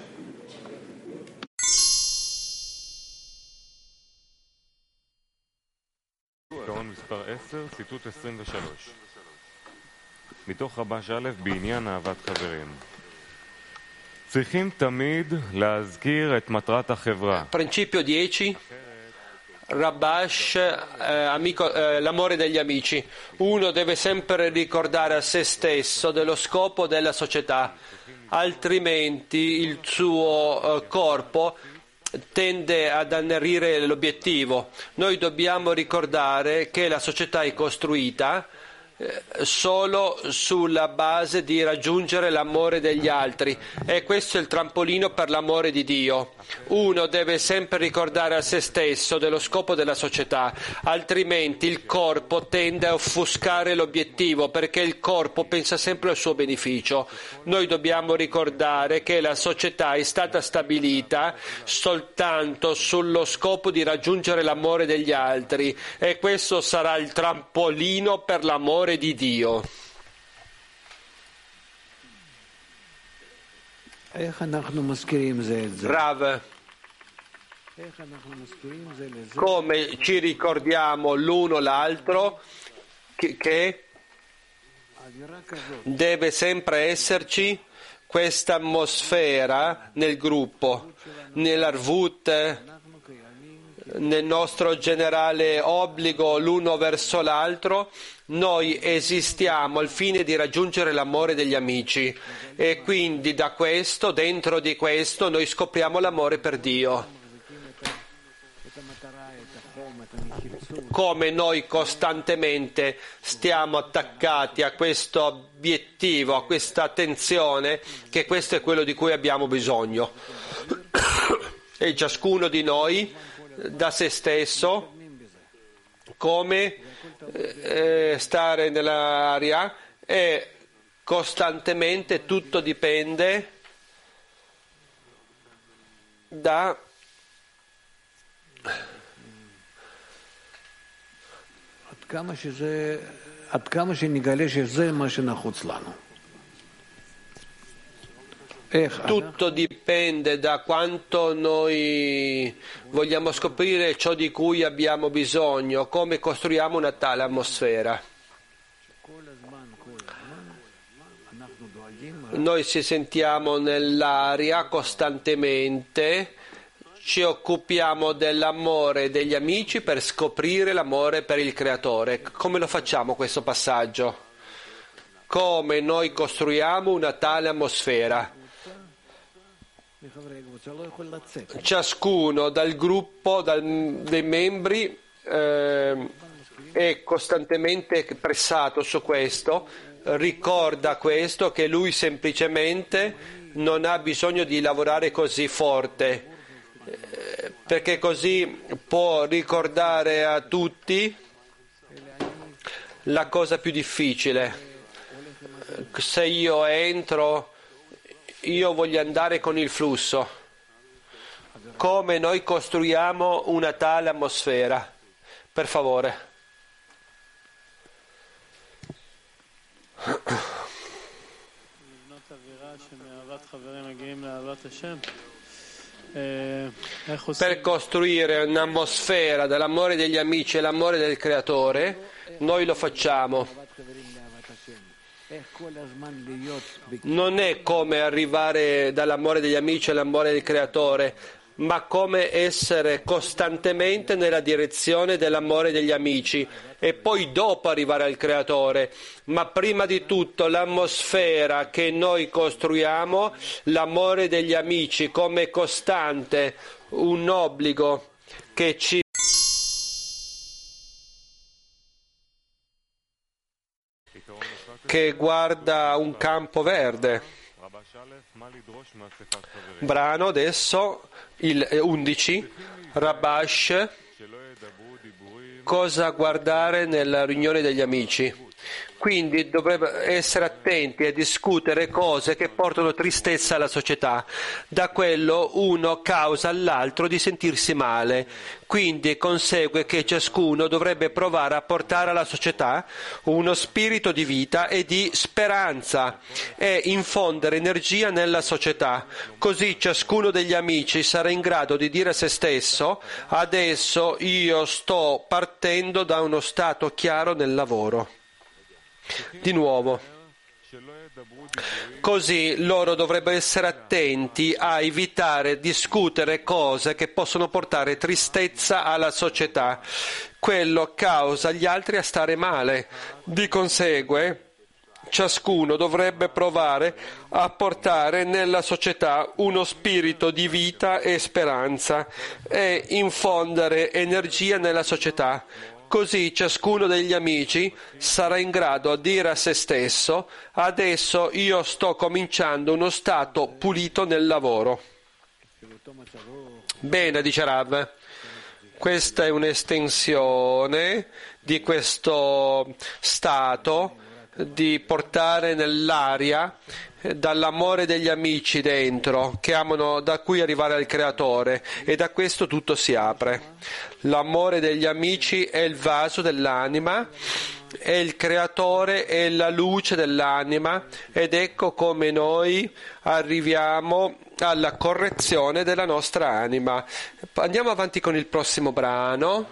גאון מספר 10, ציטוט 23. מתוך רבש א' בעניין אהבת חברים. צריכים תמיד להזכיר את מטרת החברה. Principio 10. Rabash, l'amore degli amici. Uno deve sempre ricordare a se stesso dello scopo della società, altrimenti il suo corpo tende ad annerire l'obiettivo. Noi dobbiamo ricordare che la società è costruita solo sulla base di raggiungere l'amore degli altri, e questo è il trampolino per l'amore di Dio. Uno deve sempre ricordare a se stesso dello scopo della società, altrimenti il corpo tende a offuscare l'obiettivo, perché il corpo pensa sempre al suo beneficio. Noi dobbiamo ricordare che la società è stata stabilita soltanto sullo scopo di raggiungere l'amore degli altri, e questo sarà il trampolino per l'amore di Dio. Rav, come ci ricordiamo l'uno l'altro che deve sempre esserci questa atmosfera nel gruppo, nell'arvut, nel nostro generale obbligo l'uno verso l'altro. Noi esistiamo al fine di raggiungere l'amore degli amici, e quindi da questo, dentro di questo, noi scopriamo l'amore per Dio. Come noi costantemente stiamo attaccati a questo obiettivo, a questa attenzione, che questo è quello di cui abbiamo bisogno. E ciascuno di noi da se stesso, come stare nell'aria, e costantemente tutto dipende da tutto dipende da quanto noi vogliamo scoprire ciò di cui abbiamo bisogno, come costruiamo una tale atmosfera. Noi ci sentiamo nell'aria costantemente, ci occupiamo dell'amore degli amici per scoprire l'amore per il Creatore. Come lo facciamo questo passaggio? Come noi costruiamo una tale atmosfera? Ciascuno dal gruppo, dei membri, è costantemente pressato su questo, ricorda questo, che lui semplicemente non ha bisogno di lavorare così forte, perché così può ricordare a tutti la cosa più difficile. Se io entro, io voglio andare con il flusso. Come noi costruiamo una tale atmosfera? Per favore. Per costruire un'atmosfera dell'amore degli amici e l'amore del Creatore, noi lo facciamo. Non è come arrivare dall'amore degli amici all'amore del Creatore, ma come essere costantemente nella direzione dell'amore degli amici e poi dopo arrivare al Creatore. Ma prima di tutto l'atmosfera che noi costruiamo, l'amore degli amici come costante, un obbligo che ci che guarda un campo verde. Brano adesso il 11, Rabash, cosa guardare nella riunione degli amici. Quindi dovrebbe essere attenti a discutere cose che portano tristezza alla società. Da quello uno causa all'altro di sentirsi male. Quindi consegue che ciascuno dovrebbe provare a portare alla società uno spirito di vita e di speranza e infondere energia nella società. Così ciascuno degli amici sarà in grado di dire a se stesso: adesso io sto partendo da uno stato chiaro nel lavoro. Di nuovo, così loro dovrebbero essere attenti a evitare di discutere cose che possono portare tristezza alla società. Quello causa gli altri a stare male. Di consegue, ciascuno dovrebbe provare a portare nella società uno spirito di vita e speranza e infondere energia nella società. Così ciascuno degli amici sarà in grado di dire a se stesso: adesso io sto cominciando uno stato pulito nel lavoro. Bene, dice Rav, questa è un'estensione di questo stato di portare nell'aria dall'amore degli amici dentro, che amano, da cui arrivare al Creatore, e da questo tutto si apre. L'amore degli amici è il vaso dell'anima e il Creatore è la luce dell'anima, ed ecco come noi arriviamo alla correzione della nostra anima. Andiamo avanti con il prossimo brano.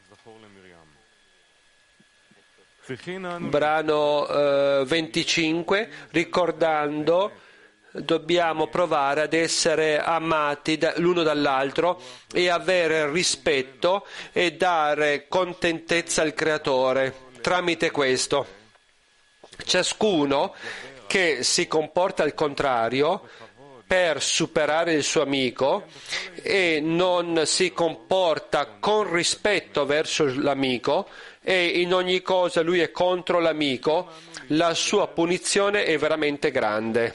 Brano 25, ricordando, dobbiamo provare ad essere amati l'uno dall'altro e avere rispetto e dare contentezza al Creatore. Tramite questo, ciascuno che si comporta al contrario per superare il suo amico e non si comporta con rispetto verso l'amico, e in ogni cosa lui è contro l'amico, la sua punizione è veramente grande.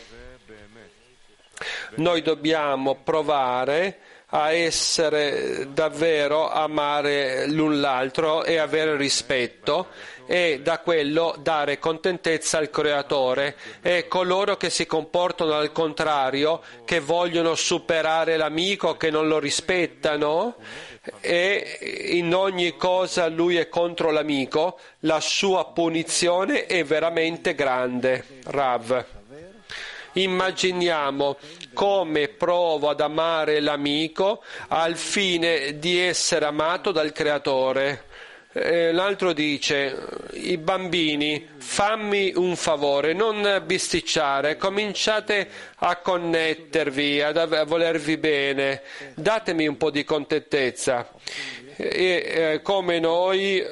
Noi dobbiamo provare a essere davvero, amare l'un l'altro e avere rispetto, e da quello dare contentezza al Creatore. E coloro che si comportano al contrario, che vogliono superare l'amico, che non lo rispettano, e in ogni cosa lui è contro l'amico, la sua punizione è veramente grande. Rav, immaginiamo come provo ad amare l'amico al fine di essere amato dal Creatore. L'altro dice: i bambini, fammi un favore, non bisticciare, cominciate a connettervi, a volervi bene, datemi un po' di contentezza. E come noi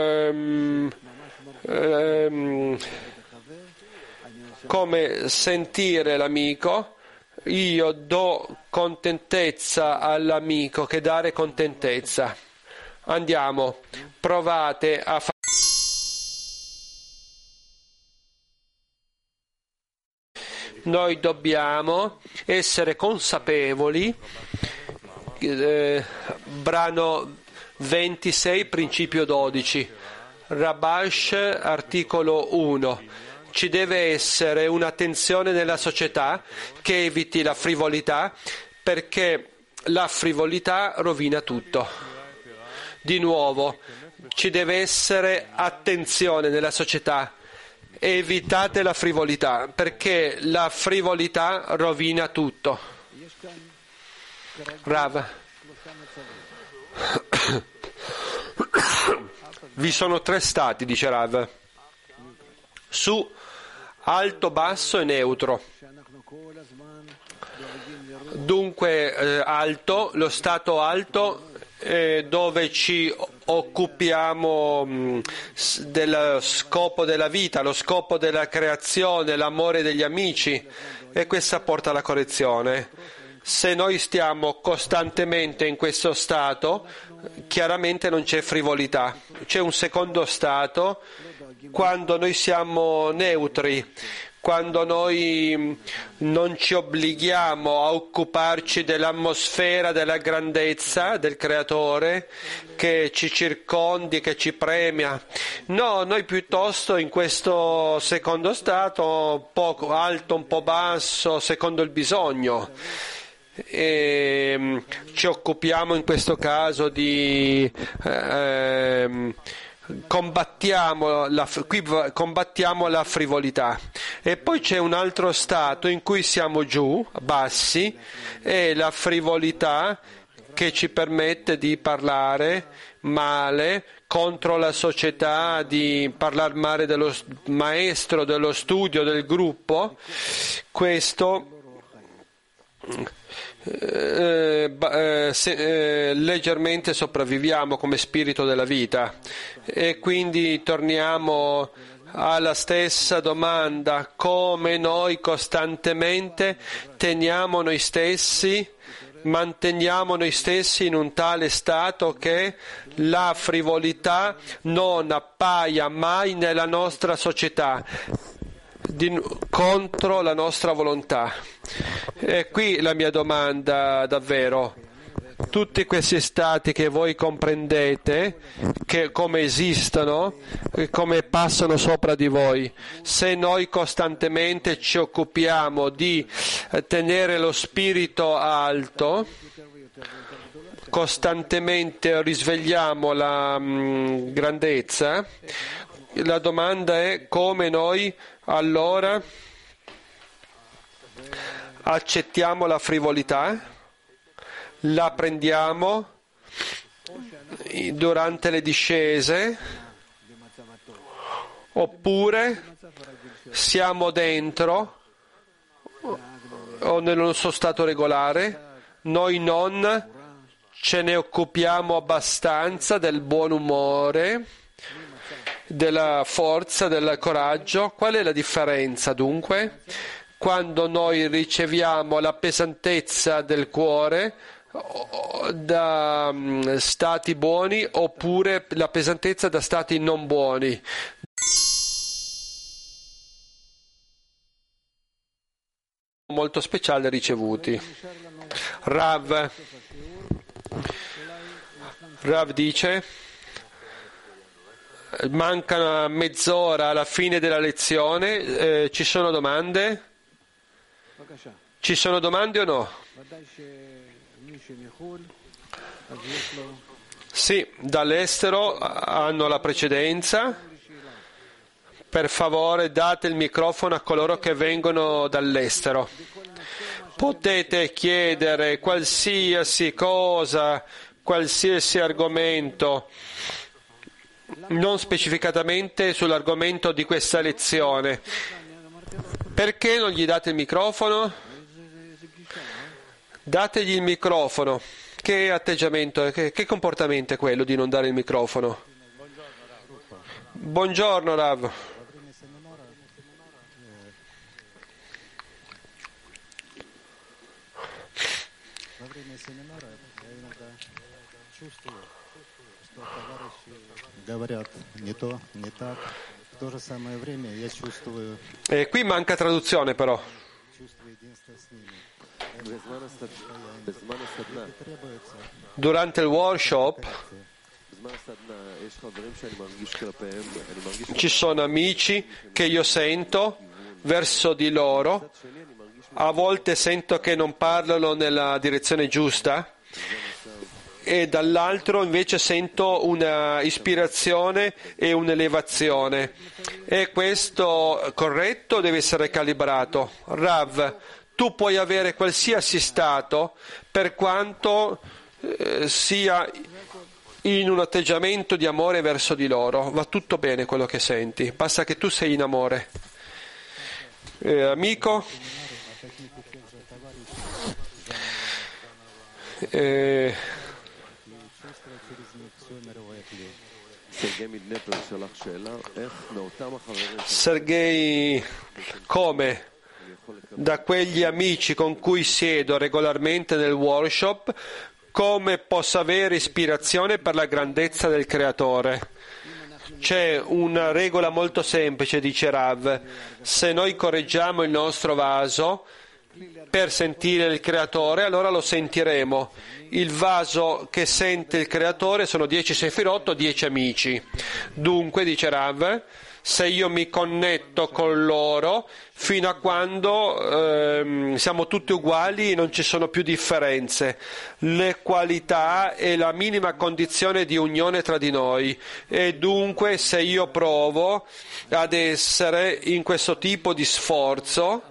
come sentire l'amico, io do contentezza all'amico che dare contentezza. Andiamo, provate a fare. Noi dobbiamo essere consapevoli, brano 26, principio 12. Rabash, articolo 1. Ci deve essere un'attenzione nella società che eviti la frivolità, perché la frivolità rovina tutto. Di nuovo, ci deve essere attenzione nella società. Evitate la frivolità, perché la frivolità rovina tutto. Rav. Vi sono 3 stati, dice Rav. Su, alto, basso e neutro. Dunque, alto, lo stato alto dove ci occupiamo del scopo della vita, lo scopo della creazione, l'amore degli amici, e questa porta alla correzione. Se noi stiamo costantemente in questo stato, chiaramente non c'è frivolità. C'è un secondo stato quando noi siamo neutri, quando noi non ci obblighiamo a occuparci dell'atmosfera, della grandezza del Creatore che ci circondi, che ci premia. No, noi piuttosto in questo secondo stato, un po' alto, un po' basso, secondo il bisogno. E ci occupiamo in questo caso di combattiamo la frivolità. E poi c'è un altro stato in cui siamo giù, bassi, e la frivolità che ci permette di parlare male contro la società, di parlare male dello maestro, dello studio, del gruppo. Questo leggermente sopravviviamo come spirito della vita, e quindi torniamo alla stessa domanda: come noi costantemente manteniamo noi stessi in un tale stato che la frivolità non appaia mai nella nostra società contro la nostra volontà. E qui la mia domanda davvero: tutti questi stati che voi comprendete che come esistono, come passano sopra di voi, se noi costantemente ci occupiamo di tenere lo spirito alto, costantemente risvegliamo la grandezza, la domanda è come noi allora accettiamo la frivolità, la prendiamo durante le discese, oppure siamo dentro o nel nostro stato regolare, noi non ce ne occupiamo abbastanza del buon umore, della forza, del coraggio. Qual è la differenza dunque? Quando noi riceviamo la pesantezza del cuore da stati buoni, oppure la pesantezza da stati non buoni. Molto speciale ricevuti. Rav dice: manca mezz'ora alla fine della lezione, ci sono domande? Ci sono domande o no? Sì, dall'estero hanno la precedenza. Per favore date il microfono a coloro che vengono dall'estero. Potete chiedere qualsiasi cosa, qualsiasi argomento, non specificatamente sull'argomento di questa lezione. Perché non gli date il microfono? Dategli il microfono. Che atteggiamento, che comportamento è quello di non dare il microfono? Buongiorno Rav. Qui manca traduzione però. Durante il workshop Ci sono amici che io sento verso di loro, a volte sento che non parlano nella direzione giusta e dall'altro invece sento una ispirazione e un'elevazione, e questo corretto deve essere calibrato. Rav, tu puoi avere qualsiasi stato per quanto sia in un atteggiamento di amore verso di loro, va tutto bene quello che senti, basta che tu sei in amore. Amico, Sergei, come da quegli amici con cui siedo regolarmente nel workshop, come posso avere ispirazione per la grandezza del Creatore? C'è una regola molto semplice, dice Rav: se noi correggiamo il nostro vaso per sentire il Creatore, allora lo sentiremo. Il vaso che sente il Creatore sono 10 sefirot o 10 amici. Dunque, dice Rav, se io mi connetto con loro fino a quando siamo tutti uguali e non ci sono più differenze, l'equalità è la minima condizione di unione tra di noi, e dunque se io provo ad essere in questo tipo di sforzo,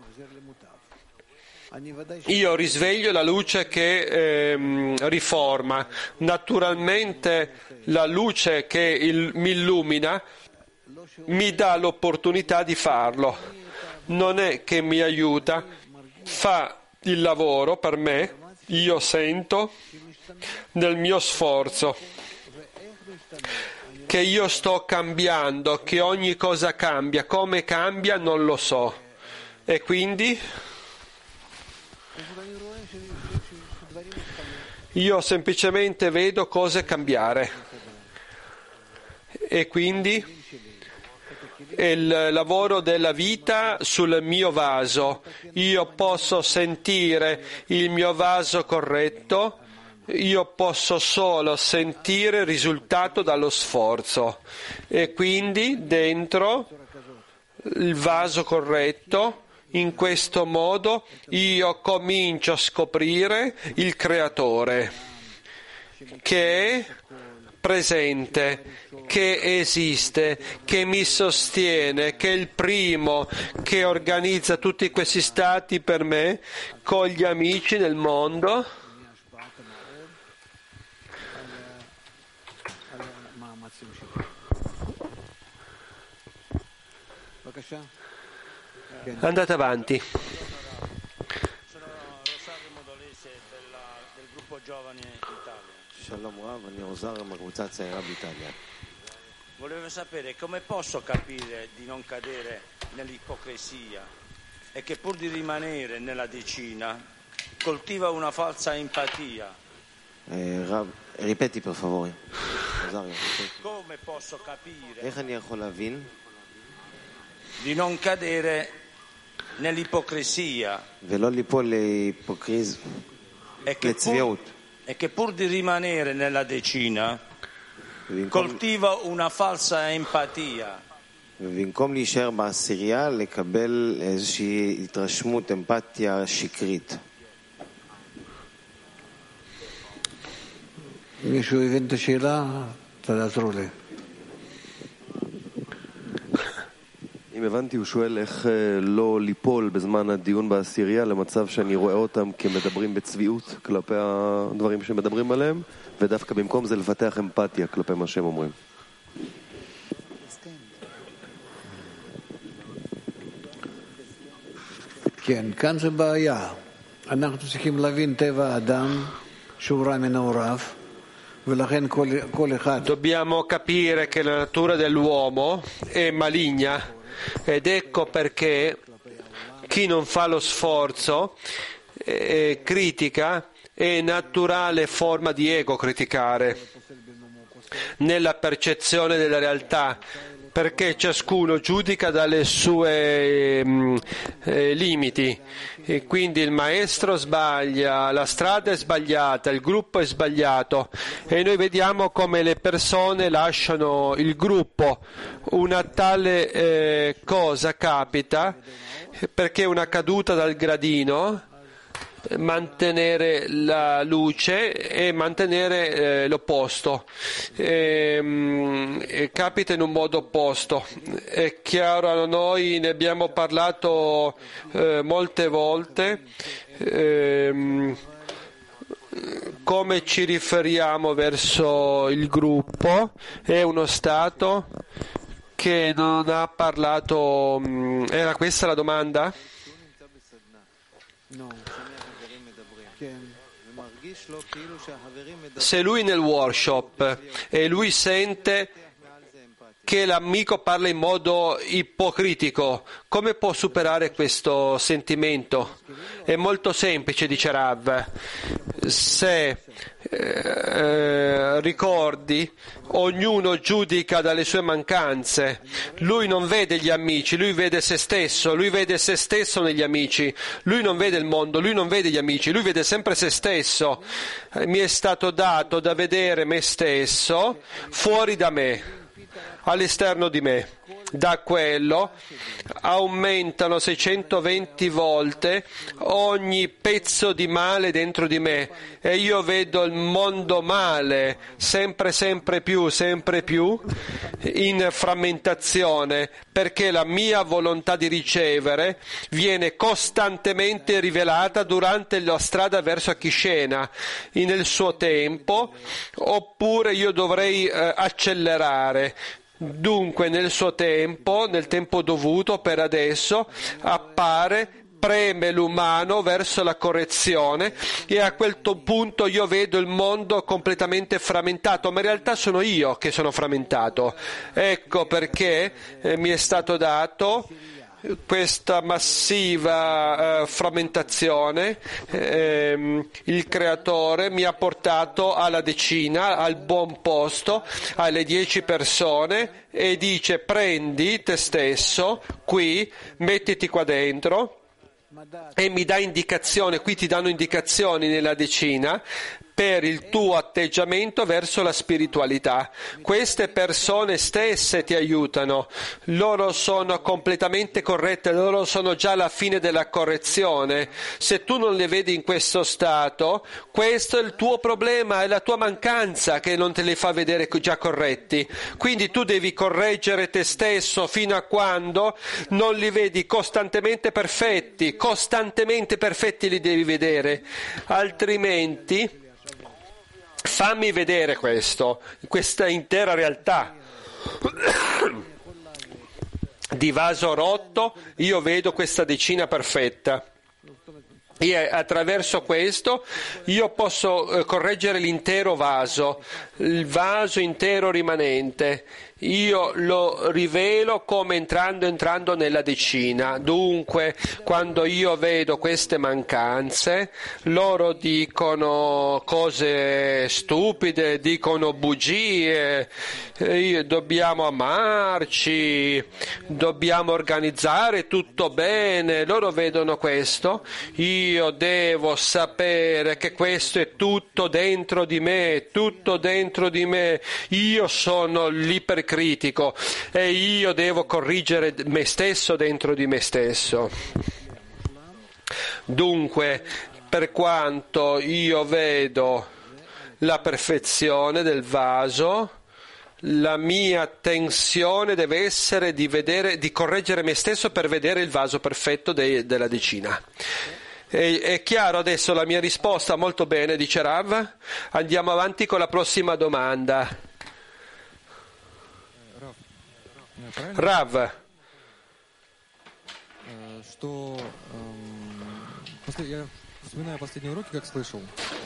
io risveglio la luce che riforma. Naturalmente la luce che mi illumina mi dà l'opportunità di farlo, non è che mi aiuta, fa il lavoro per me. Io sento nel mio sforzo che io sto cambiando, che ogni cosa cambia. Come cambia non lo so, e quindi io semplicemente vedo cose cambiare, e quindi è il lavoro della vita sul mio vaso. Io posso sentire il mio vaso corretto, io posso solo sentire il risultato dallo sforzo, e quindi dentro il vaso corretto, in questo modo io comincio a scoprire il Creatore che è presente, che esiste, che mi sostiene, che è il primo che organizza tutti questi stati per me con gli amici nel mondo. Andate avanti. Sono Rosario Modolese del gruppo Giovani Italia. Shalom Rav, אני עוזר מהקבוצה הצעירה באיטליה. Volevo sapere come posso capire di non cadere nell'ipocrisia e che pur di rimanere nella decina coltiva una falsa empatia. Rav, ripeti per favore. Rosario, come posso capire איך אני יכול להבין di non cadere nell'ipocrisia ולא ליפול לצביעות? E che pur di rimanere nella decina coltiva una falsa empatia. ובמקום להישאר בעשירייה לקבל איזושהי התרשמות אמפתיה שקרית. מישהו הבין את השאלה? תעזרו לי. אם הבנתי, הוא שואל איך לא ליפול בזמן הדיון בעשירייה למצב שאני רואה אותם כמדברים בצביעות כלפי הדברים שמדברים עליהם, ודווקא במקום זה לפתח אמפתיה כלפי מה שהם אומרים. כן, כאן זה בעיה. אנחנו צריכים להבין טבע האדם שהוא רע מנעוריו, ולכן כל אחד... Dobbiamo capire che la natura dell'uomo è maligna, ed ecco perché chi non fa lo sforzo critica, è naturale forma di ego criticare. Nella percezione della realtà perché ciascuno giudica dalle sue limiti, e quindi il maestro sbaglia, la strada è sbagliata, il gruppo è sbagliato, e noi vediamo come le persone lasciano il gruppo. Una tale cosa capita perché una caduta dal gradino, mantenere la luce e mantenere l'opposto, capita in un modo opposto. È chiaro, noi ne abbiamo parlato molte volte, come ci riferiamo verso il gruppo. È uno stato che non ha parlato. Era questa la domanda? Se lui nel workshop e lui sente che l'amico parla in modo ipocritico, come può superare questo sentimento? È molto semplice, dice Rav. Se ricordi, ognuno giudica dalle sue mancanze. Lui non vede gli amici, lui vede se stesso negli amici. Lui non vede il mondo, lui non vede gli amici, lui vede sempre se stesso. Mi è stato dato da vedere me stesso fuori da me, all'esterno di me. Da quello aumentano 620 volte ogni pezzo di male dentro di me, e io vedo il mondo male sempre più in frammentazione, perché la mia volontà di ricevere viene costantemente rivelata durante la strada verso Kishena nel suo tempo, oppure io dovrei accelerare. Dunque nel suo tempo, nel tempo dovuto per adesso, preme l'umano verso la correzione, e a quel punto io vedo il mondo completamente frammentato, ma in realtà sono io che sono frammentato. Ecco perché mi è stato dato questa massiva frammentazione. Il Creatore mi ha portato alla decina, al buon posto, alle 10 persone, e dice: prendi te stesso qui, mettiti qua dentro, e mi dà indicazione. Qui ti danno indicazioni nella decina per il tuo atteggiamento verso la spiritualità. Queste persone stesse ti aiutano, loro sono completamente corrette, loro sono già alla fine della correzione. Se tu non le vedi in questo stato, questo è il tuo problema, è la tua mancanza che non te li fa vedere già corretti. Quindi tu devi correggere te stesso fino a quando non li vedi costantemente perfetti li devi vedere, altrimenti fammi vedere questa intera realtà di vaso rotto. Io vedo questa decina perfetta, e attraverso questo io posso correggere l'intero vaso, il vaso intero rimanente. Io lo rivelo come entrando nella decina. Dunque, quando io vedo queste mancanze, loro dicono cose stupide, dicono bugie, dobbiamo amarci, dobbiamo organizzare tutto bene. Loro vedono questo. Io devo sapere che questo è tutto dentro di me, Io sono l'ipercritico, e io devo correggere me stesso dentro di me stesso. Dunque, per quanto io vedo la perfezione del vaso, la mia attenzione deve essere di correggere me stesso per vedere il vaso perfetto della decina. È chiaro adesso la mia risposta? Molto bene, dice Rav. Andiamo avanti con la prossima domanda. Rav, я вспоминаю последние уроки, как слышал,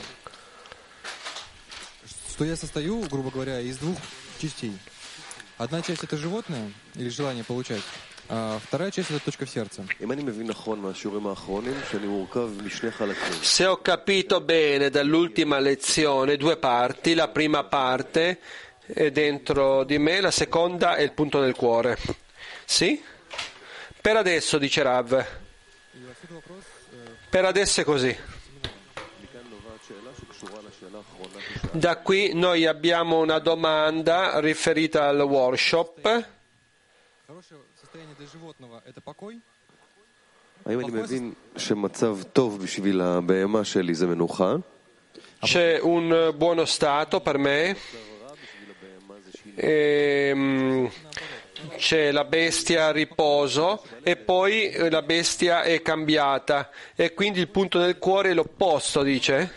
что я состою, грубо говоря, из двух частей. Одна часть — это животное или желание получать, а вторая часть — это точка в сердце. Se ho capito bene dall'ultima lezione, due parti. La prima parte è dentro di me, la seconda è il punto del cuore. Sì? Per adesso, dice Rav. Per adesso è così. Da qui noi abbiamo una domanda riferita al workshop. האם אני מבין שמצב טוב בשביל הבהמה שלי זה מנוחה? C'è un buono stato per me, c'è la bestia a riposo e poi la bestia è cambiata e quindi il punto del cuore è l'opposto, dice?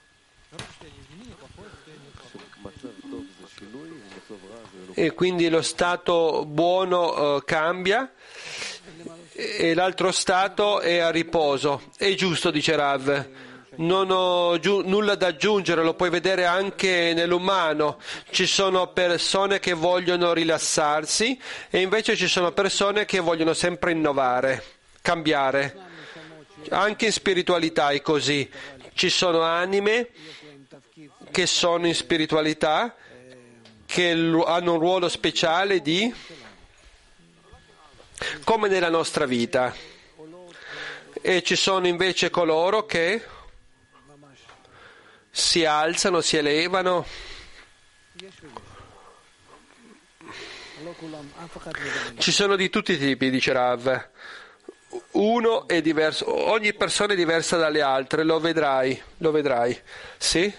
E quindi lo stato buono cambia e l'altro stato è a riposo. È giusto, dice Rav. Non ho nulla da aggiungere, lo puoi vedere anche nell'umano. Ci sono persone che vogliono rilassarsi e invece ci sono persone che vogliono sempre innovare, cambiare. Anche in spiritualità è così. Ci sono anime che sono in spiritualità, che hanno un ruolo speciale come nella nostra vita, e ci sono invece coloro che si alzano, si elevano. Ci sono di tutti i tipi, dice Rav. Uno è diverso, ogni persona è diversa dalle altre, lo vedrai. Sì?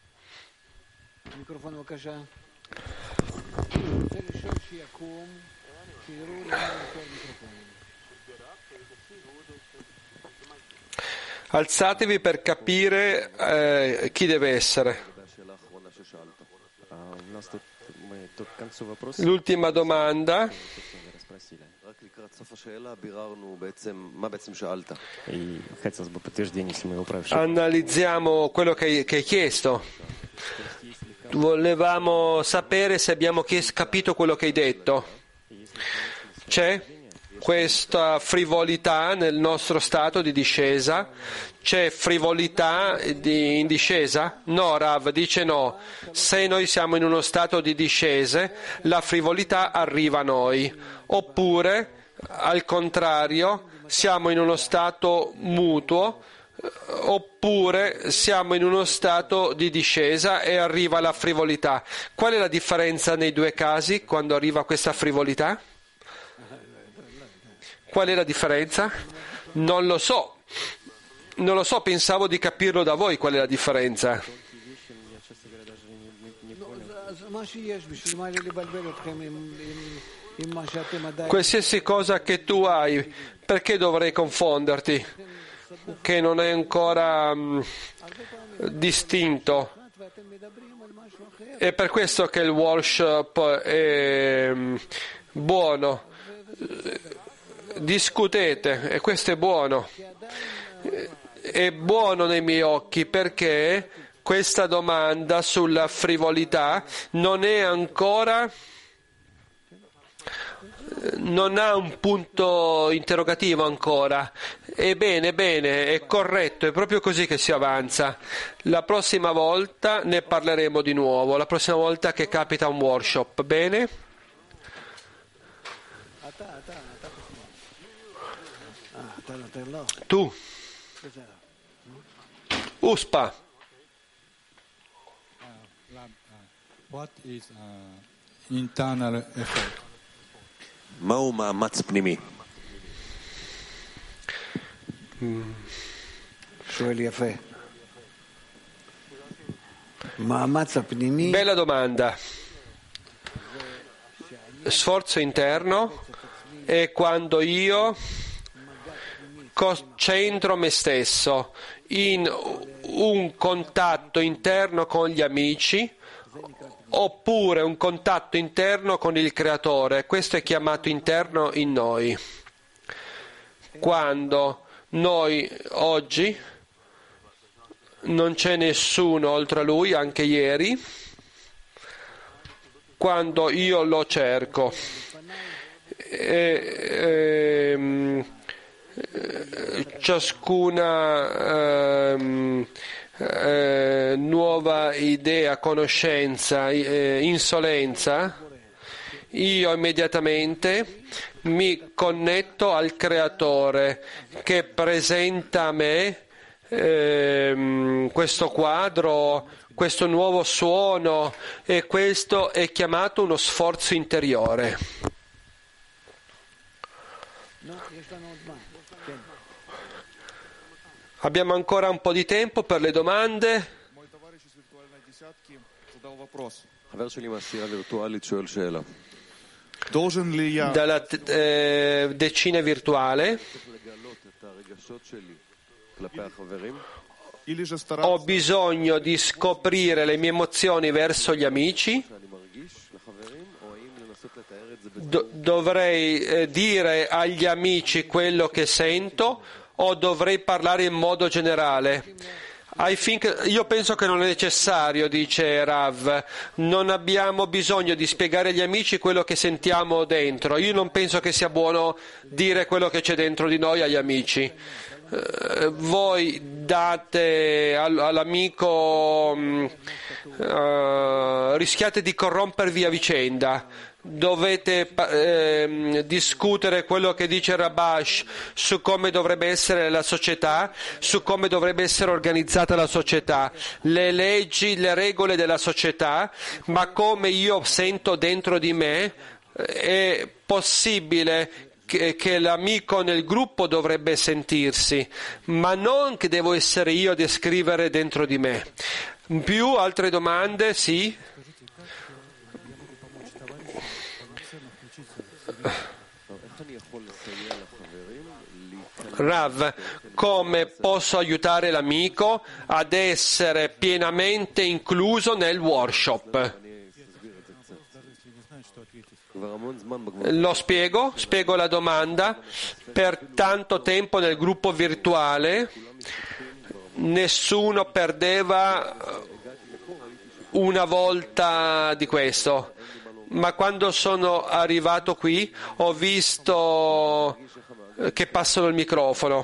Alzatevi per capire chi deve essere. L'ultima domanda. Analizziamo quello che hai chiesto. Volevamo sapere se abbiamo capito quello che hai detto. C'è questa frivolità nel nostro stato di discesa? C'è frivolità in discesa? No, Rav dice no. Se noi siamo in uno stato di discese, la frivolità arriva a noi. Oppure, al contrario, siamo in uno stato mutuo, oppure siamo in uno stato di discesa e arriva la frivolità. Qual è la differenza nei due casi quando arriva questa frivolità? Qual è la differenza? Non lo so, pensavo di capirlo da voi qual è la differenza. Qualsiasi cosa che tu hai, perché dovrei confonderti? Che non è ancora distinto. È per questo che il workshop è buono. Discutete, e questo è buono. È buono nei miei occhi perché questa domanda sulla frivolità non ha un punto interrogativo ancora. È bene, è corretto, è proprio così che si avanza. La prossima volta ne parleremo di nuovo, la prossima volta che capita un workshop, bene? Tu, Uspa. What is internal effort? מהו מאמץ פנימי? שואל יפה. מאמץ הפנימי. Bella domanda. Sforzo interno è quando io concentro me stesso in un contatto interno con gli amici oppure un contatto interno con il Creatore. Questo è chiamato interno in noi. Quando noi oggi non c'è nessuno oltre a Lui, anche ieri, quando io lo cerco. ciascuna nuova idea, conoscenza, insolenza, io immediatamente mi connetto al Creatore che presenta a me questo quadro, questo nuovo suono, e questo è chiamato uno sforzo interiore. Abbiamo ancora un po' di tempo per le domande. Dalla decina virtuale ho bisogno di scoprire le mie emozioni verso gli amici. Dovrei dire agli amici quello che sento o dovrei parlare in modo generale? Io penso che non è necessario, dice Rav, non abbiamo bisogno di spiegare agli amici quello che sentiamo dentro. Io non penso che sia buono dire quello che c'è dentro di noi agli amici. Voi date all'amico, rischiate di corrompervi a vicenda. Dovete discutere quello che dice Rabash su come dovrebbe essere la società, su come dovrebbe essere organizzata la società, le leggi, le regole della società, ma come io sento dentro di me. È possibile che l'amico nel gruppo dovrebbe sentirsi, ma non che devo essere io a descrivere dentro di me. Più altre domande? Sì? Rav, come posso aiutare l'amico ad essere pienamente incluso nel workshop? Lo spiego la domanda. Per tanto tempo nel gruppo virtuale nessuno perdeva una volta di questo, ma quando sono arrivato qui ho visto che passano il microfono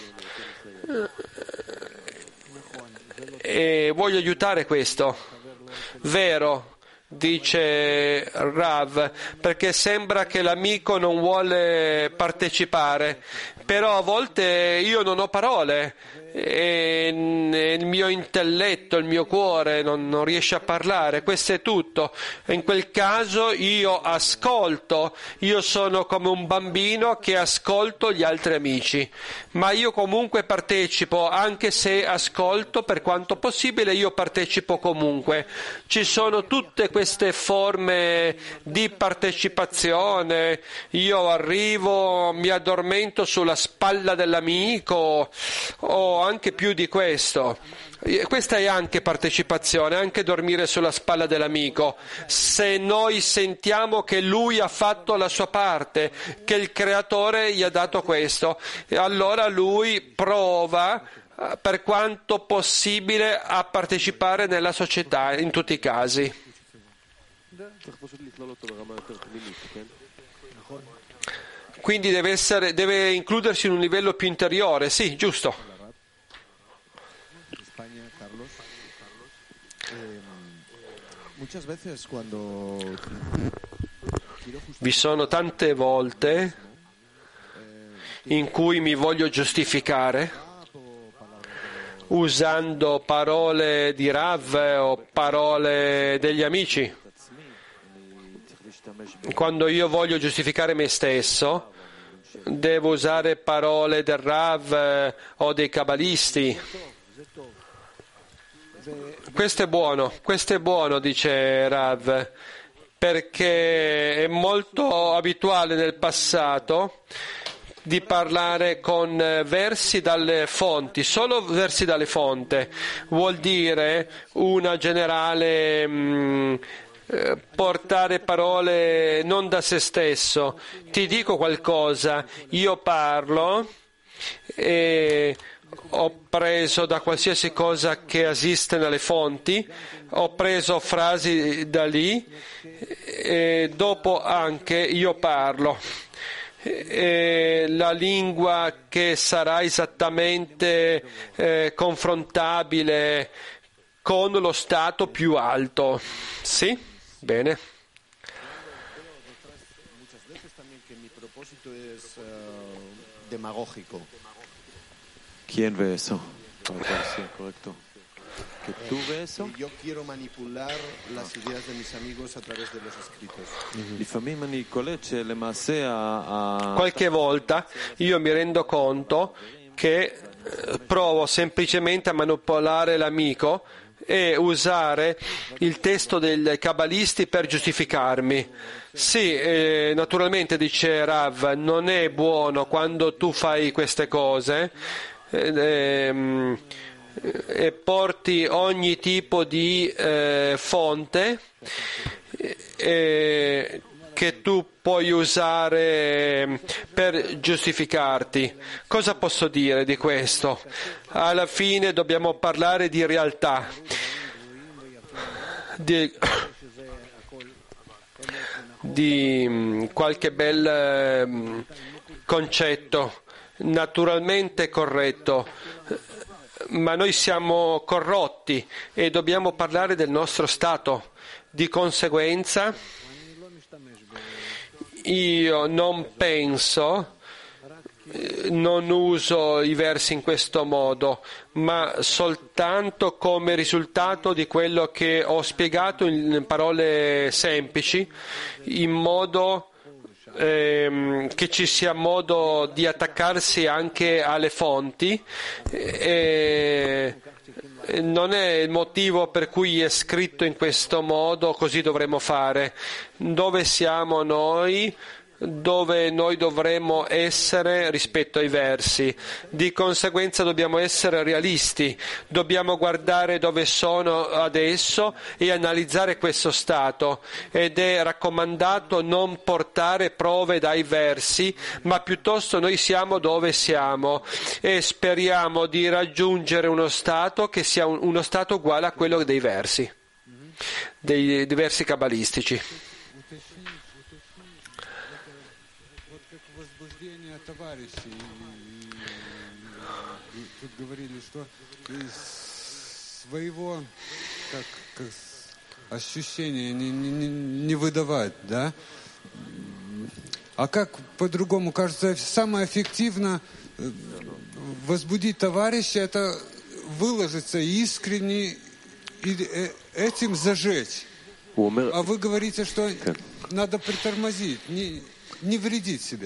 e voglio aiutare questo, vero? Dice Rav, perché sembra che l'amico non vuole partecipare, però a volte io non ho parole e il mio intelletto, il mio cuore non riesce a parlare, questo è tutto. In quel caso io ascolto, io sono come un bambino che ascolto gli altri amici, ma io comunque partecipo, anche se ascolto, per quanto possibile io partecipo comunque. Ci sono tutte queste forme di partecipazione, io arrivo, mi addormento sulla spalla dell'amico o anche più di questo. Questa è anche partecipazione, anche dormire sulla spalla dell'amico. Se noi sentiamo che lui ha fatto la sua parte, che il Creatore gli ha dato questo, allora lui prova per quanto possibile a partecipare nella società in tutti i casi. Quindi deve includersi in un livello più interiore, sì, giusto. Vi sono tante volte in cui mi voglio giustificare usando parole di Rav o parole degli amici. Quando io voglio giustificare me stesso, devo usare parole del Rav o dei Kabbalisti. Questo è buono, dice Rav, perché è molto abituale nel passato di parlare con versi dalle fonti, solo versi dalle fonti. Vuol dire una generale portare parole non da se stesso. Ti dico qualcosa, io parlo e ho preso da qualsiasi cosa che esiste nelle fonti, ho preso frasi da lì e dopo anche io parlo. la lingua che sarà esattamente confrontabile con lo stato più alto. Sì? Bene. ¿Quién ve eso? Correcto. ¿Que tú ves eso? Yo quiero manipular las ideas de mis amigos a través de los escritos. לפעמים אני קולט שלמעשה Qualche volta io mi rendo conto che provo semplicemente a manipolare l'amico e usare il testo dei cabalisti per giustificarmi. Sì, naturalmente, dice Rav, non è buono quando tu fai queste cose e porti ogni tipo di fonte che tu puoi usare per giustificarti. Cosa posso dire di questo? Alla fine dobbiamo parlare di realtà, di qualche bel concetto naturalmente corretto, ma noi siamo corrotti e dobbiamo parlare del nostro stato. Di conseguenza io non penso, non uso i versi in questo modo, ma soltanto come risultato di quello che ho spiegato in parole semplici, in modo che ci sia modo di attaccarsi anche alle fonti. Non è il motivo per cui è scritto in questo modo, così dovremmo fare. Dove siamo noi? Dove noi dovremmo essere rispetto ai versi. Di conseguenza dobbiamo essere realisti, dobbiamo guardare dove sono adesso e analizzare questo stato, ed è raccomandato non portare prove dai versi, ma piuttosto noi siamo dove siamo e speriamo di raggiungere uno stato che sia uno stato uguale a quello dei versi, dei versi cabalistici. Тут говорили, что из своего как ощущения не выдавать, да? А как по-другому? Кажется, самое эффективно возбудить товарища, это выложиться искренне и этим зажечь. А вы говорите, что надо притормозить, не вредить себе.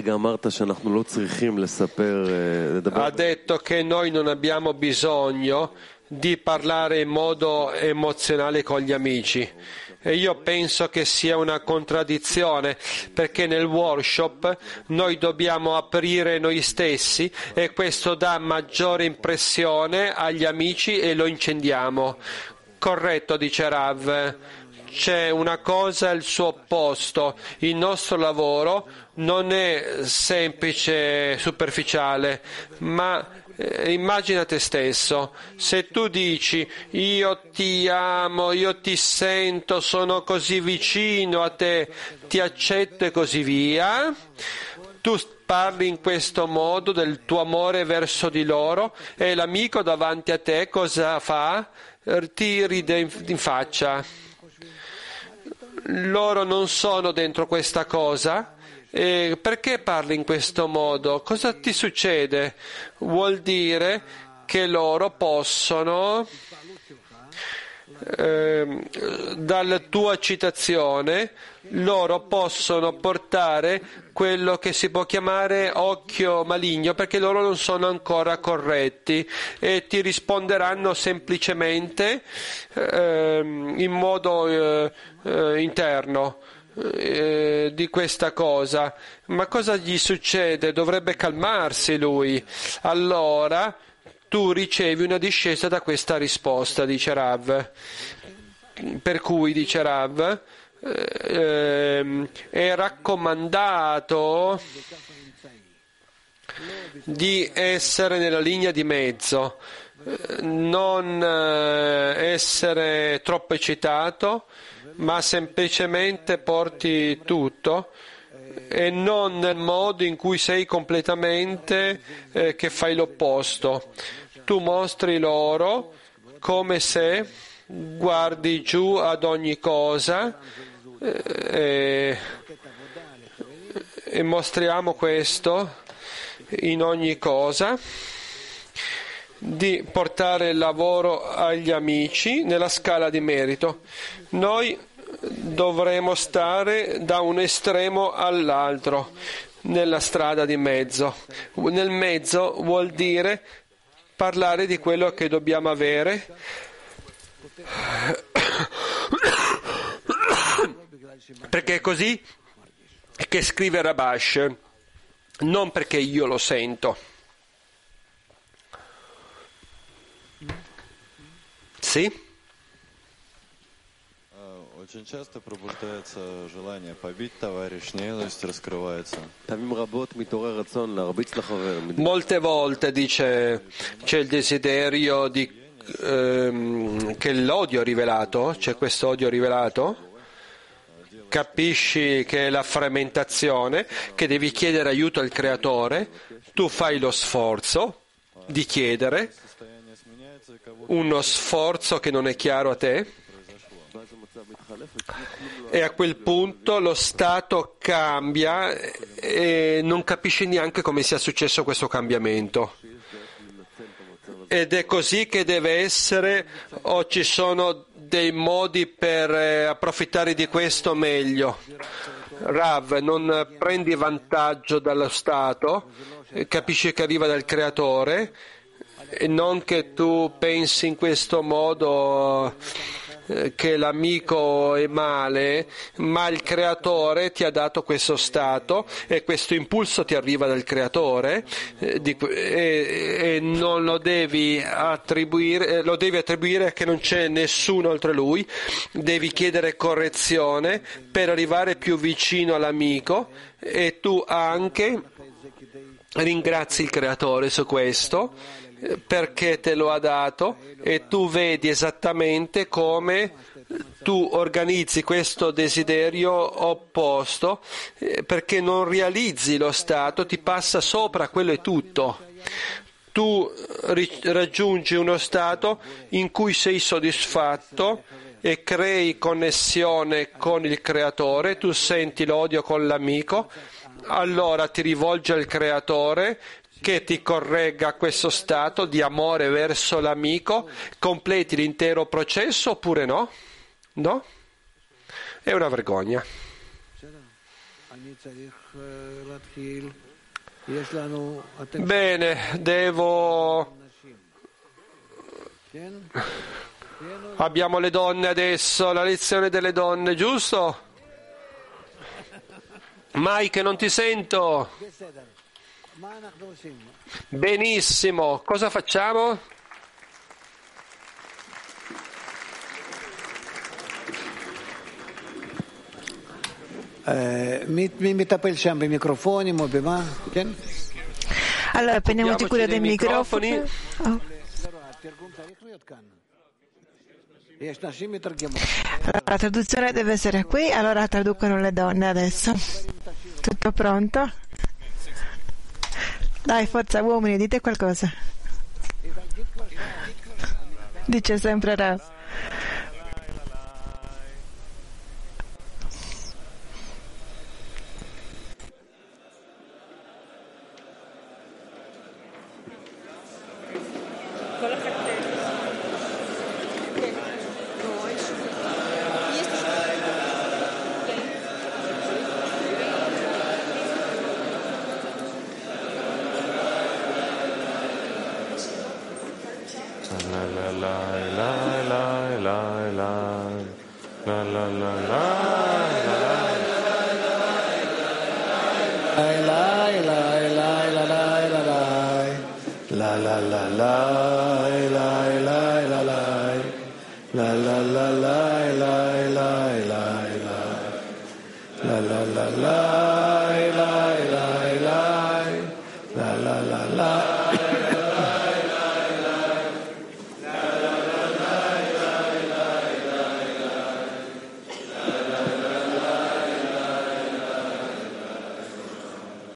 Ha detto che noi non abbiamo bisogno di parlare in modo emozionale con gli amici. E io penso che sia una contraddizione, perché nel workshop noi dobbiamo aprire noi stessi e questo dà maggiore impressione agli amici e lo incendiamo. Corretto, dice Rav. C'è una cosa e il suo opposto. Il nostro lavoro non è semplice, superficiale, ma immagina te stesso. Se tu dici io ti amo, io ti sento, sono così vicino a te, ti accetto e così via, tu parli in questo modo del tuo amore verso di loro e l'amico davanti a te cosa fa? Ti ride in faccia. Loro non sono dentro questa cosa. Perché parli in questo modo? Cosa ti succede? Vuol dire che loro possono, dalla tua citazione, loro possono portare quello che si può chiamare occhio maligno, perché loro non sono ancora corretti e ti risponderanno semplicemente in modo interno di questa cosa. Ma cosa gli succede? Dovrebbe calmarsi lui. Allora tu ricevi una discesa da questa risposta, dice Rav. Per cui, dice Rav, è raccomandato di essere nella linea di mezzo, non essere troppo eccitato, ma semplicemente porti tutto e non nel modo in cui sei completamente che fai l'opposto. Tu mostri loro come se guardi giù ad ogni cosa e mostriamo questo in ogni cosa, di portare il lavoro agli amici nella scala di merito. Noi dovremo stare da un estremo all'altro, nella strada di mezzo. Nel mezzo vuol dire parlare di quello che dobbiamo avere, perché è così che scrive Rabash, non perché io lo sento. Sì? Очень часто пробуждается желание побить товарищ, ненависть раскрывается. Molte volte dice c'è il desiderio che l'odio rivelato, c'è questo odio rivelato. Capisci che è la frammentazione, che devi chiedere aiuto al Creatore, tu fai lo sforzo di chiedere, uno sforzo che non è chiaro a te, e a quel punto lo stato cambia e non capisci neanche come sia successo questo cambiamento. Ed è così che deve essere, o ci sono dei modi per approfittare di questo meglio? Rav, non prendi vantaggio dallo stato, capisci che arriva dal Creatore, e non che tu pensi in questo modo che l'amico è male, ma il Creatore ti ha dato questo stato e questo impulso ti arriva dal Creatore, e non lo devi attribuire, lo devi attribuire che non c'è nessuno oltre lui, devi chiedere correzione per arrivare più vicino all'amico, e tu anche ringrazi il Creatore su questo, perché te lo ha dato, e tu vedi esattamente come tu organizzi questo desiderio opposto, perché non realizzi lo stato, ti passa sopra, quello è tutto. Tu raggiungi uno stato in cui sei soddisfatto e crei connessione con il Creatore, tu senti l'odio con l'amico, allora ti rivolgi al Creatore che ti corregga questo stato di amore verso l'amico, completi l'intero processo oppure no? No? È una vergogna. Bene, abbiamo le donne adesso, la lezione delle donne, giusto? Mike, non ti sento. Benissimo, cosa facciamo? Allora, prendiamoci cura dei microfoni. Oh. La traduzione deve essere qui, allora traducono le donne adesso. Tutto pronto? Dai, forza uomini, dite qualcosa. Dice sempre Rav. La la la la la